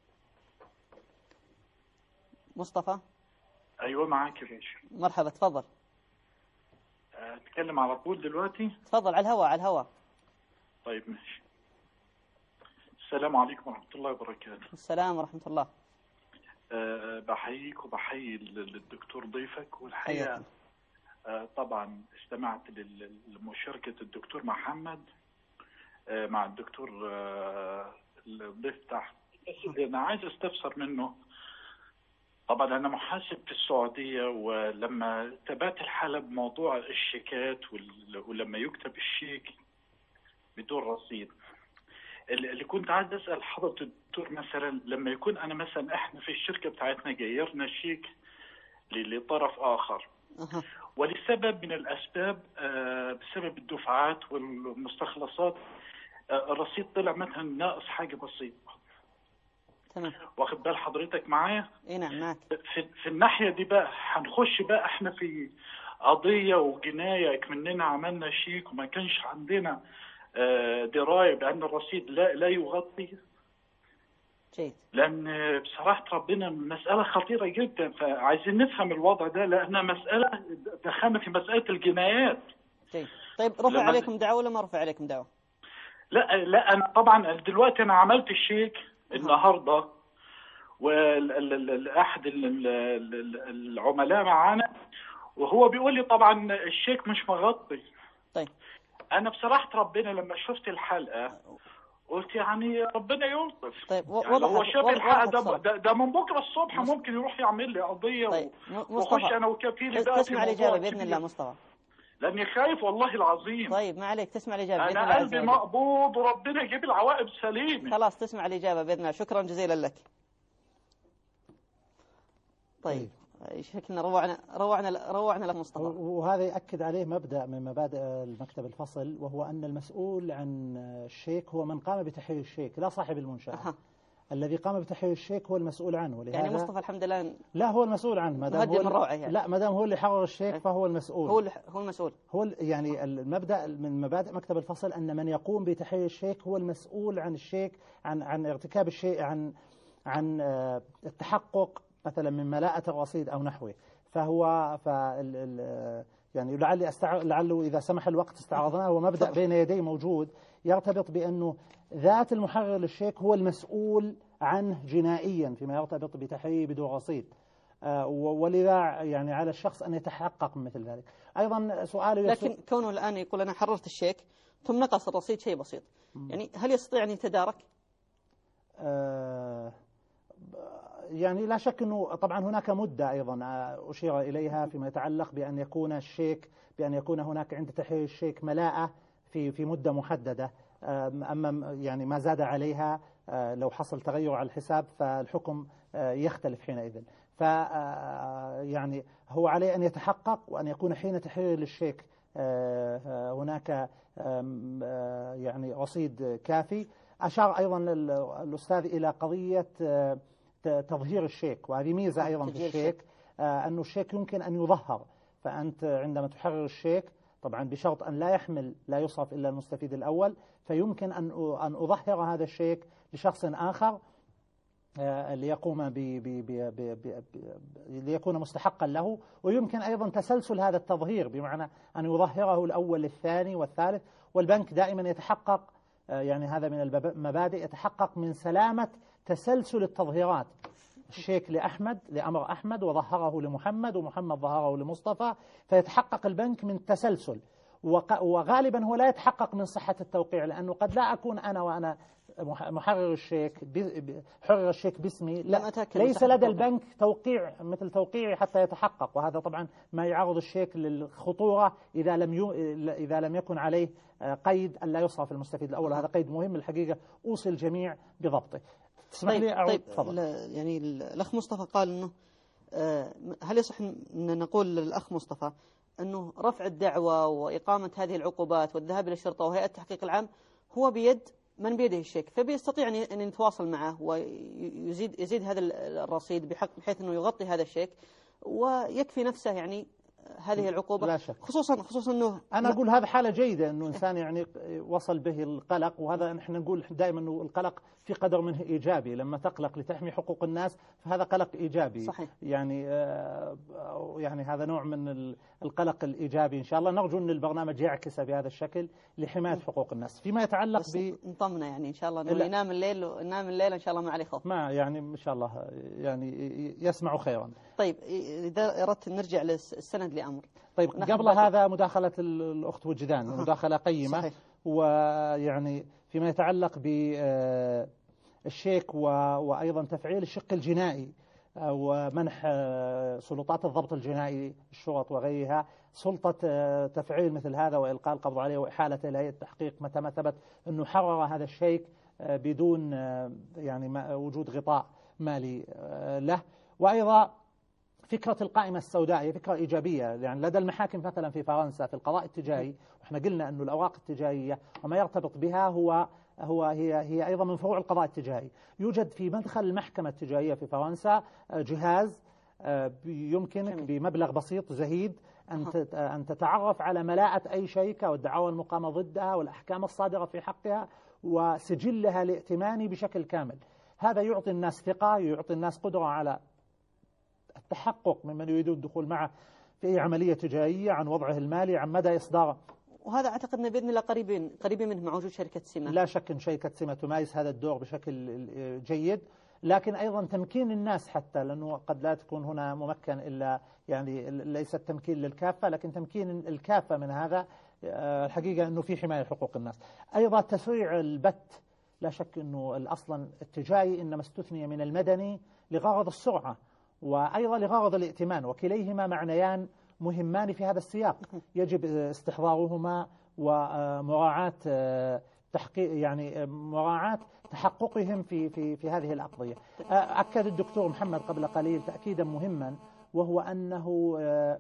مصطفى. أيوة معاك يا باشا. مرحبا، تفضل. أتكلم على طول دلوقتي؟ تفضل على الهواء على الهواء. طيب ماشي. السلام عليكم ورحمة الله وبركاته. السلام ورحمة الله. أه بحييك وبحيي الدكتور ضيفك، والحقيقة أه طبعا استمعت لمشاركة الدكتور محمد أه مع الدكتور أه الضيف تحت. أنا عايز استفسر منه، طبعا أنا محاسب في السعودية، ولما تابعت الحالة بموضوع الشيكات ولما يكتب الشيك بدون رصيد، اللي كنت عايز أسأل حضرة الدكتور مثلا لما يكون أنا مثلا إحنا في الشركة بتاعتنا جايرنا شيك لطرف آخر ولسبب من الأسباب بسبب الدفعات والمستخلصات الرصيد طلع مثلا ناقص حاجة بسيطة. تمام. واخد بال حضرتك معايا؟ اي نعم معك. في, في الناحية دي بقى هنخش بقى احنا في قضية وجناية كمننا عملنا شيك وما كانش عندنا دراية بأن الرصيد لا لا يغطي. جيد. لأن بصراحة ربنا مسألة خطيرة جدا، فعايزين نفهم الوضع ده لأنها مسألة دخلنا في مسألة الجنايات. جيد. طيب رفع عليكم دعوة ولا ما رفع عليكم دعوة؟ لا لا أنا طبعا دلوقتي أنا عملت الشيك النهارده، واحد العملاء معانا وهو بيقول لي طبعا الشيك مش مغطي. طيب انا بصراحه ربنا لما شفت الحلقه قلت يعني ربنا يلطف. طيب يعني لو هو شاف الحلقه ده, ده ده من بكره الصبح مصطفى. ممكن يروح يعمل لي قضيه. طيب واخش انا وكفيلي بقى تسمع الاجابه باذن الله مصطفى، لاني خايف والله العظيم. طيب ما عليك، تسمع الاجابه باذن الله. انا قلبي مقبوض وربنا يجيب العواقب سليمه. خلاص تسمع الاجابه باذن الله. شكرا جزيلا لك. طيب شكلنا روعنا روعنا روعنا لك مصطفى. وهذا يأكد عليه مبدأ من مبادئ المكتب الفصل، وهو أن المسؤول عن الشيك هو من قام بتحرير الشيك لا صاحب المنشأة. أه. الذي قام بتحرير الشيك هو المسؤول عنه. ولهذا يعني مصطفى الحمد لله لا هو المسؤول عنه، ما دام هو من يعني. لا ما دام هو اللي حرر الشيك فهو المسؤول. هو هو المسؤول. هو يعني المبدأ من مبادئ مكتب الفصل أن من يقوم بتحرير الشيك هو المسؤول عن الشيك، عن عن ارتكاب الشيء، عن عن التحقق مثلا من ملاءة الرصيد أو نحوه. فهو يعني لعلي أستع... لعله إذا سمح الوقت استعرضناه، ومبدأ بين يدي موجود يرتبط بأنه ذات المحرر للشيك هو المسؤول عنه جنائيا فيما يرتبط بتحريره بدون رصيد، آه ولذا يعني على الشخص أن يتحقق من مثل ذلك. أيضا سؤالي، لكن كونه الآن يقول أنا حررت الشيك ثم نقص الرصيد شيء بسيط، يعني هل يستطيع أن يتدارك؟ آه يعني لا شك أنه طبعا هناك مدة أيضا أشير إليها فيما يتعلق بأن يكون الشيك بأن يكون هناك عند تحرير الشيك ملاءة في في مدة محددة، أما يعني ما زاد عليها لو حصل تغير على الحساب فالحكم يختلف حينئذ. ف يعني هو عليه أن يتحقق وأن يكون حين تحرير للشيك هناك يعني رصيد كافي. أشار أيضا الأستاذ إلى قضية تظهير الشيك، وهذه ميزة أيضا في الشيك، أنه الشيك يمكن أن يظهر. فأنت عندما تحرر الشيك طبعا بشرط أن لا يحمل لا يصرف إلا المستفيد الأول، فيمكن أن أن أظهر هذا الشيك لشخص آخر ليقوم ب ب ب ليكون مستحقا له، ويمكن أيضا تسلسل هذا التظهير بمعنى أن يظهره الأول للثاني والثالث. والبنك دائما يتحقق، يعني هذا من المبادئ، يتحقق من سلامة تسلسل التظهيرات. الشيك لأحمد لأمر أحمد وظهره لمحمد ومحمد ظهره لمصطفى، فيتحقق البنك من تسلسل. وغالبا هو لا يتحقق من صحة التوقيع، لأنه قد لا أكون أنا وأنا محرر الشيك حرر الشيك باسمي، لا ليس لدى البنك توقيع مثل توقيعي حتى يتحقق، وهذا طبعا ما يعرض الشيك للخطورة إذا لم يو إذا لم يكن عليه قيد أن لا يصرف المستفيد الأول. هذا قيد مهم الحقيقة، أوصي الجميع بضبطه. تسمح لي أعود؟ طيب طيب يعني الأخ مصطفى قال أنه هل يصح أن نقول للأخ مصطفى أنه رفع الدعوة وإقامة هذه العقوبات والذهاب إلى الشرطة وهيئة التحقيق العام هو بيد من بيده الشيك، فبيستطيع أن يتواصل معه ويزيد يزيد هذا الرصيد بحيث أنه يغطي هذا الشيك ويكفي نفسه يعني هذه العقوبة؟ لا شك. خصوصا خصوصا أنه أنا أقول هذا حالة جيدة، أنه إنسان يعني وصل به القلق، وهذا نحن نقول دائما أنه القلق في قدر منه إيجابي. لما تقلق لتحمي حقوق الناس فهذا قلق إيجابي. صحيح. يعني يعني هذا نوع من القلق الإيجابي. إن شاء الله نرجو أن البرنامج يعكس بهذا الشكل لحماية حقوق الناس. فيما يتعلق ب نطمنا يعني إن شاء الله أنه ينام الليل وننام الليل إن شاء الله ما عليه خوف. ما يعني إن شاء الله يعني يسمع خيرا. طيب إذا أردت نرجع للسند لأمر. طيب قبل هذا مداخلة الأخت وجدان، مداخلة قيمة. صحيح. ويعني فيما يتعلق بالشيك وأيضا تفعيل الشق الجنائي ومنح سلطات الضبط الجنائي الشرط وغيرها سلطة تفعيل مثل هذا وإلقاء القبض عليه وإحالته إلى هيئة التحقيق متى ما ثبت أنه حرر هذا الشيك بدون يعني وجود غطاء مالي له. وأيضا فكرة القائمة السوداء هي فكرة إيجابية، يعني لدى المحاكم مثلا في فرنسا في القضاء التجاري، وإحنا قلنا أنه الأوراق التجارية وما يرتبط بها هو هو هي هي أيضا من فروع القضاء التجاري. يوجد في مدخل المحكمة التجارية في فرنسا جهاز يمكنك بمبلغ بسيط زهيد أن أن تتعرف على ملاءة أي شركة والدعاوى المقامة ضدها والأحكام الصادرة في حقها وسجلها الائتماني بشكل كامل. هذا يعطي الناس ثقة، يعطي الناس قدرة على التحقق ممن يريدون الدخول معه في أي عملية تجارية عن وضعه المالي عن مدى إصداره. وهذا أعتقد أن بإذن الله قريبين قريبين منه مع وجود شركة سمة. لا شك أن شركة سمة تمارس هذا الدور بشكل جيد، لكن أيضا تمكين الناس حتى لأنه قد لا تكون هنا ممكن إلا يعني ليس التمكين للكافة لكن تمكين الكافة من هذا. الحقيقة أنه في حماية حقوق الناس. أيضا تسريع البت، لا شك أنه أصلا التجاري إنما استثني من المدني لغرض السرعة وأيضا لغرض الائتمان، وكليهما معنيان مهمان في هذا السياق يجب استحضارهما ومراعاة تحقيق يعني مراعاة تحققهم في في في هذه الأقضية. أكد الدكتور محمد قبل قليل تأكيدا مهما، وهو أنه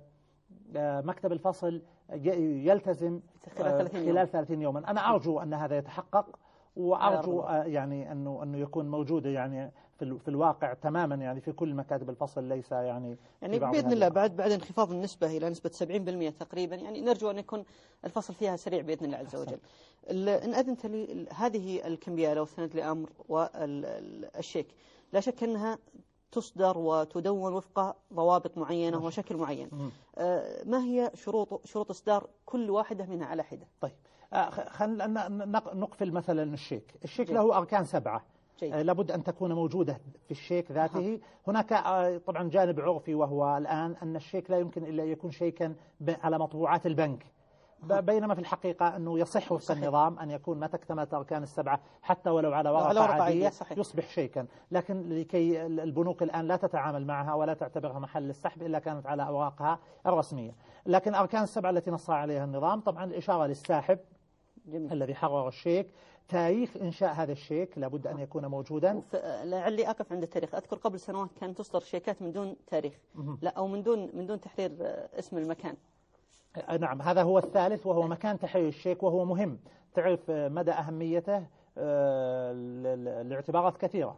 مكتب الفصل يلتزم خلال ثلاثين يوما. أنا أرجو أن هذا يتحقق، وأرجو يعني أنه أنه يكون موجود يعني في في الواقع تماما يعني في كل مكاتب الفصل، ليس يعني يعني بإذن الله بعد بعد انخفاض النسبة إلى نسبة سبعين بالمئة تقريبا، يعني نرجو أن يكون الفصل فيها سريع بإذن الله عز وجل. إن أذنت لي هذه الكمبيالة والسند لأمر والشيك لا شك أنها تصدر وتدون وفق ضوابط معينة ماشي. وشكل معين. مم. آه، ما هي شروط شروط إصدار كل واحدة منها على حدة؟ طيب آه، خلينا نقفل مثلا الشيك. الشيك جيد. له أركان سبعة. جيد. آه، لابد أن تكون موجودة في الشيك ذاته. هناك آه، طبعا جانب عرفي، وهو الآن أن الشيك لا يمكن إلا يكون شيكا على مطبوعات البنك، بينما في الحقيقة أنه يصح وفق النظام أن يكون متى اكتملت أركان السبعة حتى ولو على ورقة, على ورقة عادية, عادية صحيح. يصبح شيكا. لكن لكي البنوك الآن لا تتعامل معها ولا تعتبرها محل السحب إلا كانت على أوراقها الرسمية. لكن أركان السبعة التي نص عليها النظام طبعا الإشارة للساحب جميل. الذي حرر الشيك، تاريخ إنشاء هذا الشيك لابد أن يكون موجودا. لعلي أقف عند التاريخ. أذكر قبل سنوات كانت تصدر شيكات من دون تاريخ لا أو من دون من دون تحرير اسم المكان. نعم، هذا هو الثالث، وهو مكان تحرير الشيك، وهو مهم. تعرف مدى أهميته لاعتبارات كثيرة.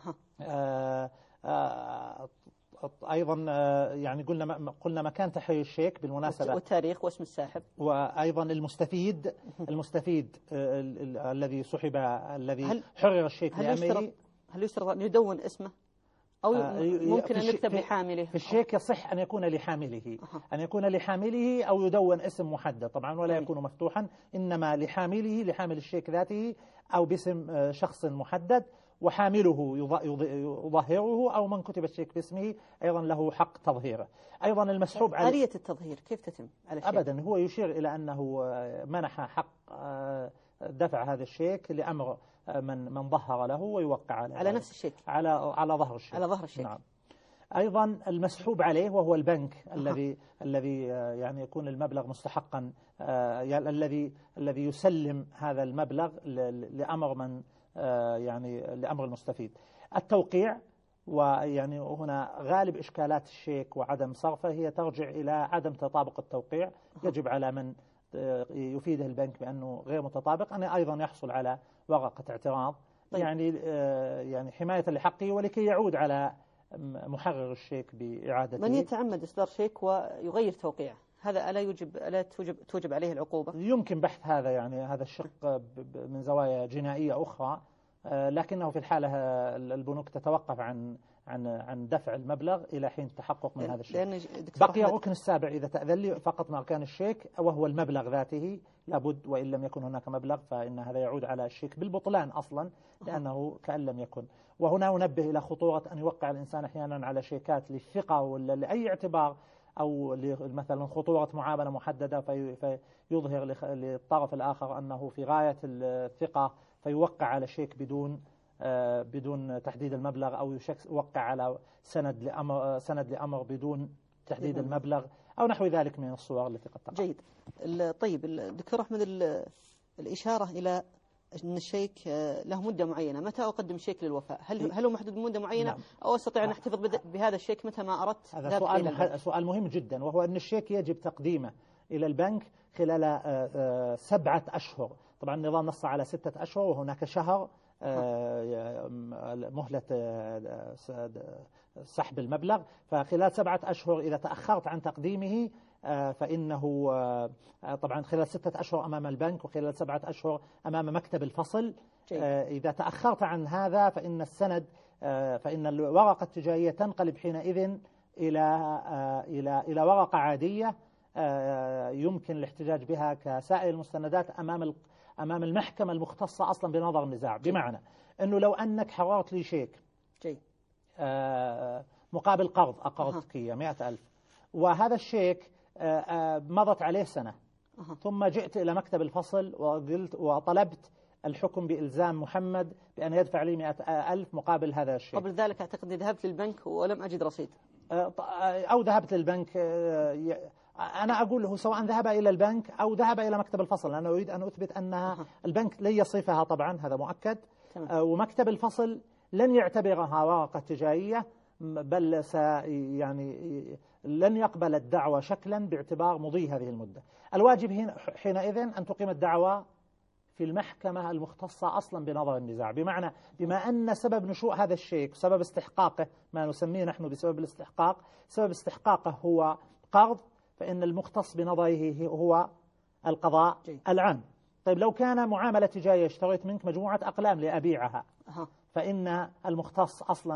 أيضا يعني قلنا قلنا مكان تحرير الشيك بالمناسبة، والتاريخ واسم الساحب، وأيضا المستفيد المستفيد الذي سحب الذي حرر الشيك لأمره. هل يشترط أن يدون اسمه أو ممكن أن يكتب لحامله؟ في الشيك يصح أن يكون لحامله أن يكون لحامله أو يدون اسم محدد طبعا، ولا يكون مفتوحا، إنما لحامله لحامل الشيك ذاته أو باسم شخص محدد، وحامله يظهره أو من كتب الشيك باسمه أيضا له حق تظهيره. أيضا المسحوب عليه آلية التظهير كيف تتم على الشيك؟ أبدا، هو يشير إلى أنه منح حق دفع هذا الشيك لأمر من من ظهر له ويوقع على على نفس الشيك، على على ظهر الشيك على ظهر الشيك. نعم. أيضا المسحوب عليه وهو البنك الذي الذي يعني يكون المبلغ مستحقا، الذي الذي يسلم هذا المبلغ لأمر من يعني لأمر المستفيد. التوقيع، ويعني هنا غالب إشكالات الشيك وعدم صرفه هي ترجع إلى عدم تطابق التوقيع. يجب على من يفيده البنك بأنه غير متطابق أن أيضا يحصل على ورقة اعتراض، طيب. يعني يعني حماية لحقه ولكي يعود على محرر الشيك بإعادته. من يتعمد إصدار شيك ويغير توقيعه، هذا ألا يوجب ألا توجب توجب عليه العقوبة؟ يمكن بحث هذا، يعني هذا الشق من زوايا جنائية أخرى، لكنه في الحالة البنوك تتوقف عن عن عن دفع المبلغ إلى حين التحقق من هذا الشيء. بقي الركن السابع إذا تأذن لي فقط من أركان الشيك، وهو المبلغ ذاته لابد، وإن لم يكن هناك مبلغ فإن هذا يعود على الشيك بالبطلان أصلا، لأنه كأن لم يكن. وهنا ننبه إلى خطورة أن يوقع الإنسان أحيانا على شيكات للثقة ولا لأي اعتبار، أو مثلا خطورة معاملة محددة في فيظهر للطرف الآخر أنه في غاية الثقة فيوقع على شيك بدون بدون تحديد المبلغ، أو يوقع على سند لأمر سند لأمر بدون تحديد المبلغ أو نحو ذلك من الصور التي قد تقع. جيد. طيب الدكتور أحمد، الإشارة إلى أن الشيك له مدة معينة، متى أقدم شيك للوفاء؟ هل هل هو محدود بمدة معينة؟ نعم. أو أستطيع أن أحتفظ بهذا الشيك متى ما أردت؟ هذا سؤال سؤال مهم جدا، وهو أن الشيك يجب تقديمه إلى البنك خلال سبعة أشهر. طبعا النظام نص على ستة أشهر، وهناك شهر مهلة سحب المبلغ، فخلال سبعة أشهر إذا تأخرت عن تقديمه فإنه طبعا خلال ستة أشهر أمام البنك، وخلال سبعة أشهر أمام مكتب الفصل. جيد. إذا تأخرت عن هذا فإن السند فإن الورقة التجارية تنقلب حينئذ إلى إلى إلى ورقة عادية يمكن الاحتجاج بها كسائر المستندات أمام أمام المحكمة المختصة أصلا بنظر النزاع. بمعنى أنه لو أنك حررت لي شيك جيد. مقابل قرض أقرضتك إياه مئة ألف، وهذا الشيك مضت عليه سنة، أه. ثم جئت إلى مكتب الفصل وقلت وطلبت الحكم بإلزام محمد بأن يدفع لي مئة ألف مقابل هذا الشيك. قبل ذلك أعتقد ذهبت للبنك ولم أجد رصيد، أو ذهبت للبنك. أنا أقول له سواء ذهب إلى البنك أو ذهب إلى مكتب الفصل، أنا أريد أن أثبت أنها أه. البنك لن يصرفها طبعا، هذا مؤكد. تمام. ومكتب الفصل لن يعتبرها ورقة تجارية، بل يعني لن يقبل الدعوة شكلا باعتبار مضي هذه المدة. الواجب حينئذ أن تقيم الدعوة في المحكمة المختصة أصلا بنظر النزاع، بمعنى بما أن سبب نشوء هذا الشيك سبب استحقاقه ما نسميه نحن بسبب الاستحقاق، سبب استحقاقه هو قرض، فإن المختص بنظره هو القضاء جي. العام. طيب لو كان معاملة تجارية اشتريت منك مجموعة أقلام لأبيعها، أه. فإن المختص أصلا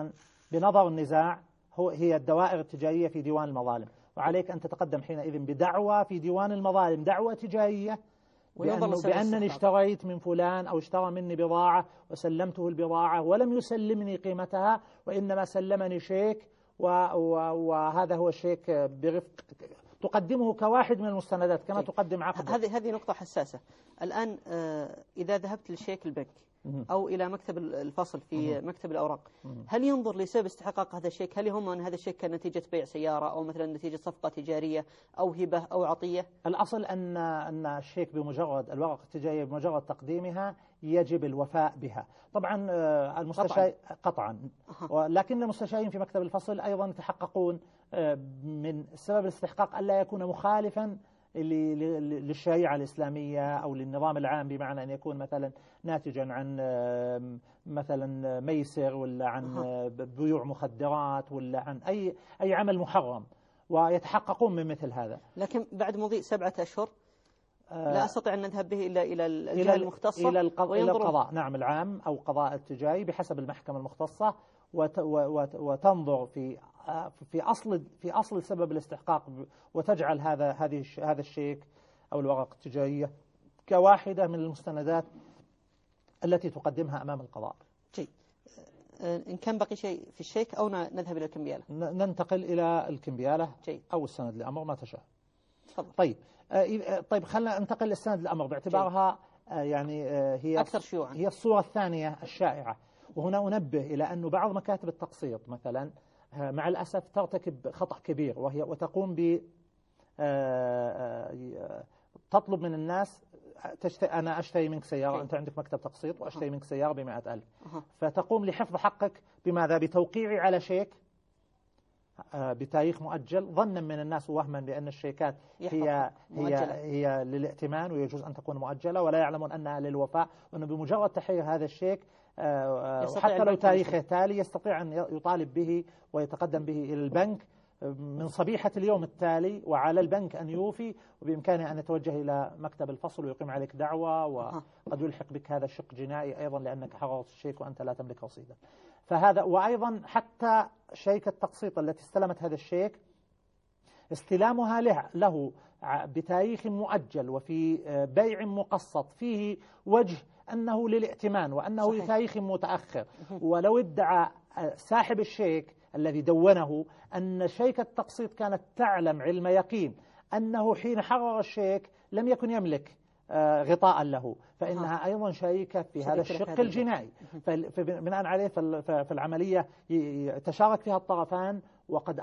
بنظر النزاع هو هي الدوائر التجارية في ديوان المظالم، وعليك أن تتقدم حينئذ بدعوى في ديوان المظالم، دعوى تجارية بأنه بأنني اشتريت من فلان أو اشترى مني بضاعة وسلمته البضاعة ولم يسلمني قيمتها وإنما سلمني شيك، وهذا هو الشيك برفق تقدمه كواحد من المستندات كما جي. تقدم عقد. هذه هذه نقطة حساسة. الآن إذا ذهبت للشيك البنك أو إلى مكتب الفصل في مكتب الأوراق، هل ينظر لسبب استحقاق هذا الشيك؟ هل يهم أن هذا الشيك كان نتيجة بيع سيارة أو مثلا نتيجة صفقة تجارية أو هبة أو عطية؟ الأصل أن أن الشيك بمجرد الورقة التجارية بمجرد تقديمها يجب الوفاء بها. طبعا المستشار قطعا, قطعاً. لكن المستشارين في مكتب الفصل أيضا يتحققون من سبب الاستحقاق ألا يكون مخالفا للشريعة الإسلامية أو للنظام العام، بمعنى أن يكون مثلا ناتجا عن مثلا ميسر ولا عن بيوع مخدرات ولا عن أي أي عمل محرم، ويتحققون من مثل هذا. لكن بعد مضي سبعة أشهر لا أستطيع أن نذهب به إلا إلى الجهة المختصة إلى القضاء، نعم العام أو قضاء التجاري بحسب المحكمة المختصة، وتنظر في في أصل في أصل سبب الاستحقاق وتجعل هذا هذه هذا الشيك أو الورقة التجارية كواحدة من المستندات التي تقدمها أمام القضاء. جيد. إن كان بقي شيء في الشيك أو نذهب إلى الكمبيالة؟ ننتقل إلى الكمبيالة. جيد. أو السند لأمر ما تشاء. تفضل. طيب طيب خلينا ننتقل للسند لأمر باعتبارها يعني هي أكثر شيوعا، هي الصورة الثانية الشائعة. وهنا أنبه إلى أنه بعض مكاتب التقسيط مثلا مع الأسف ترتكب خطأ كبير، وهي وتقوم ب تطلب من الناس تشتري، أنا أشتري منك سيارة، أنت عندك مكتب تقسيط وأشتري منك سيارة بمئة ألف، فتقوم لحفظ حقك بماذا؟ بتوقيعي على شيك بتاريخ مؤجل، ظنا من الناس وهما بأن الشيكات هي هي هي للائتمان ويجوز أن تكون مؤجلة، ولا يعلمون أنها للوفاء، وأنه بمجرد تحرير هذا الشيك وحتى لو تاريخه تالي يستطيع أن يطالب به ويتقدم به إلى البنك من صبيحة اليوم التالي، وعلى البنك أن يوفي، وبإمكانه أن يتوجه إلى مكتب الفصل ويقيم عليك دعوة، وقد يلحق بك هذا الشق جنائي أيضا لأنك حررت الشيك وأنت لا تملك رصيدا. فهذا، وأيضا حتى شركة التقسيط التي استلمت هذا الشيك استلامها له, له بتاريخ مؤجل وفي بيع مقسط فيه وجه أنه للائتمان وأنه صحيح. لتاريخ متأخر، ولو ادعى صاحب الشيك الذي دونه أن شركة التقسيط كانت تعلم علم يقين أنه حين حرر الشيك لم يكن يملك غطاء له، فإنها أيضا شريكة في هذا الشق الجنائي، فبناء عليه في العملية تشارك فيها الطرفان، وقد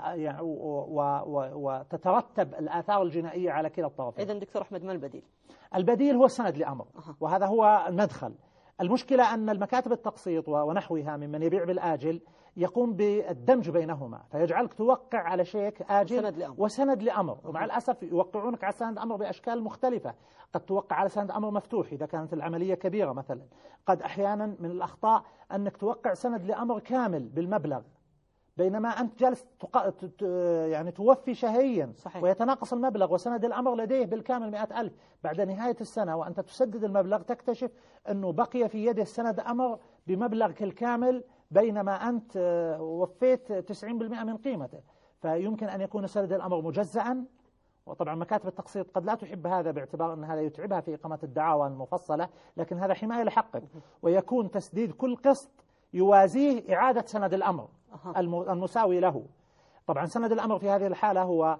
وتترتب الآثار الجنائية على كلا الطرفين. إذن دكتور أحمد، ما البديل؟ البديل هو السند لأمر، وهذا هو المدخل. المشكلة أن المكاتب التقسيط ونحوها ممن يبيع بالآجل يقوم بالدمج بينهما، فيجعلك توقع على شيك آجل وسند لأمر, وسند لأمر. ومع الأسف يوقعونك على سند أمر بأشكال مختلفة، قد توقع على سند أمر مفتوح إذا كانت العملية كبيرة مثلا، قد أحيانا من الأخطاء أنك توقع سند لأمر كامل بالمبلغ بينما أنت جالس تق... يعني توفي شهريا صحيح. ويتناقص المبلغ وسند الأمر لديه بالكامل مئة ألف، بعد نهاية السنة وأنت تسدد المبلغ تكتشف أنه بقي في يده سند أمر بمبلغك الكامل بينما أنت وفيت تسعين بالمئة من قيمته. فيمكن أن يكون سند الأمر مجزأ، وطبعا مكاتب التقسيط قد لا تحب هذا باعتبار أن هذا يتعبها في إقامة الدعاوى المفصلة، لكن هذا حماية لحقك، ويكون تسديد كل قسط يوازيه إعادة سند الأمر المساوي له. طبعا سند الأمر في هذه الحالة هو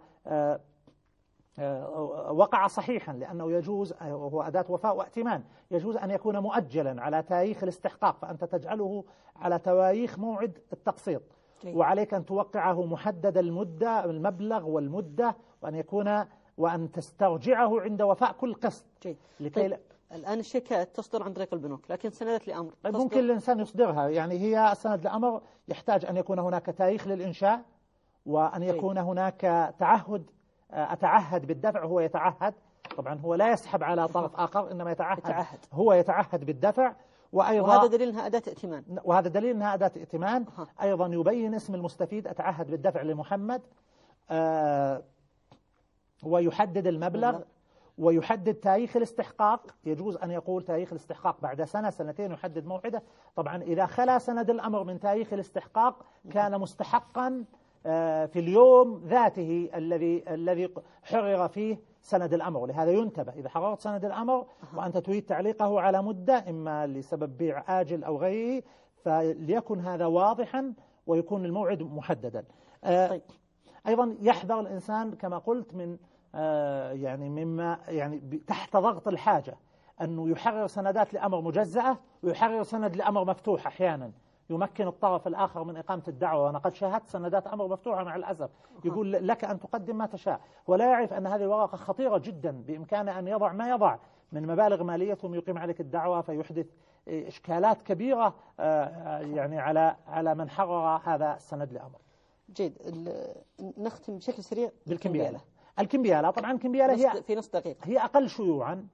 وقع صحيحا، لأنه يجوز، وهو أداة وفاء وائتمان، يجوز أن يكون مؤجلا على تاريخ الاستحقاق، فأنت تجعله على تواريخ موعد التقسيط، وعليك أن توقعه محدد المدة، المبلغ والمدة، وأن يكون وأن تسترجعه عند وفاء كل قسط. لكي طيب. الآن الشيكات تصدر عن طريق البنوك، لكن سندات لأمر ممكن الإنسان يصدرها، يعني هي سند لأمر يحتاج أن يكون هناك تاريخ للإنشاء، وأن يكون هناك تعهد، أتعهد بالدفع، هو يتعهد، طبعا هو لا يسحب على طرف آخر إنما يتعهد, يتعهد. هو يتعهد بالدفع، وأيضا وهذا دليل أنها أداة ائتمان، وهذا دليل أنها أداة ائتمان. أيضا يبين اسم المستفيد، أتعهد بالدفع لمحمد، آه ويحدد المبلغ، ويحدد تاريخ الاستحقاق. يجوز أن يقول تاريخ الاستحقاق بعد سنة سنتين، يحدد موعده. طبعا إذا خلا سند الأمر من تاريخ الاستحقاق كان مستحقا في اليوم ذاته الذي الذي حرر فيه سند الأمر. ولهذا ينتبه إذا حررت سند الأمر وأنت تريد تعليقه على مدة إما لسبب بيع آجل أو غيره، فليكن هذا واضحا ويكون الموعد محددا. طيب. أيضا يحذر الإنسان كما قلت من يعني مما يعني تحت ضغط الحاجة أنه يحرر سندات لأمر مجزأة ويحرر سند لأمر مفتوح. أحيانا يمكن الطرف الآخر من إقامة الدعوة، وأنا قد شاهدت سندات أمر مفتوحة مع الأسف، يقول لك أن تقدم ما تشاء، ولا يعرف أن هذه الورقة خطيرة جدا بإمكانه أن يضع ما يضع من مبالغ مالية ثم يقيم عليك الدعوة، فيحدث إشكالات كبيرة يعني على على من حرر هذا السند لأمر. جيد. نختم بشكل سريع بالكمبيالة. الكمبيالة طبعا الكمبيالة هي في نص دقيقة، هي أقل شيوعا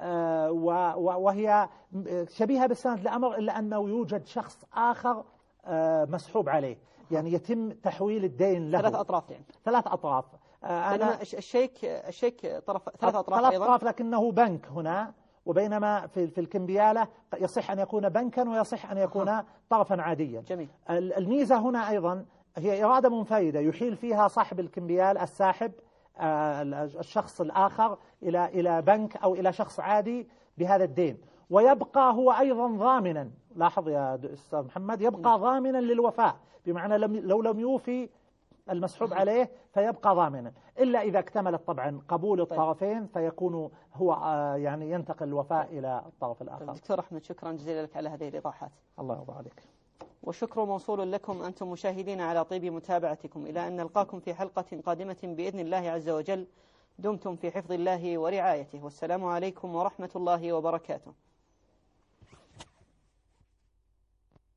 وهي شبيهة بالسند لأمر، إلا أنه يوجد شخص آخر مسحوب عليه، يعني يتم تحويل الدين له. ثلاث أطراف يعني. ثلاث أطراف. أنا الشيك الشيك طرف ثلاث أطراف ثلاث أيضا. أطراف لكنه بنك هنا، وبينما في في الكمبيالة يصح أن يكون بنكا ويصح أن يكون طرفا عاديا. جميل. الميزة هنا أيضا هي إرادة منفردة يحيل فيها صاحب الكمبيال الساحب الشخص الآخر إلى إلى بنك أو إلى شخص عادي بهذا الدين، ويبقى هو أيضا ضامنا. لاحظ يا أستاذ محمد، يبقى ضامنا للوفاء، بمعنى لم لو لم يوفي المسحوب عليه فيبقى ضامنا، إلا إذا اكتملت طبعا قبول الطرفين فيكون هو يعني ينتقل الوفاء إلى الطرف الآخر. دكتور أحمد، شكرا جزيلا لك على هذه الإيضاحات. الله يرضى عليك. والشكر موصول لكم أنتم مشاهدين على طيب متابعتكم، إلى أن نلقاكم في حلقة قادمة بإذن الله عز وجل. دمتم في حفظ الله ورعايته، والسلام عليكم ورحمة الله وبركاته.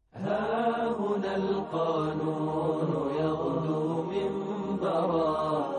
ها هنا القانون يغدو منبرا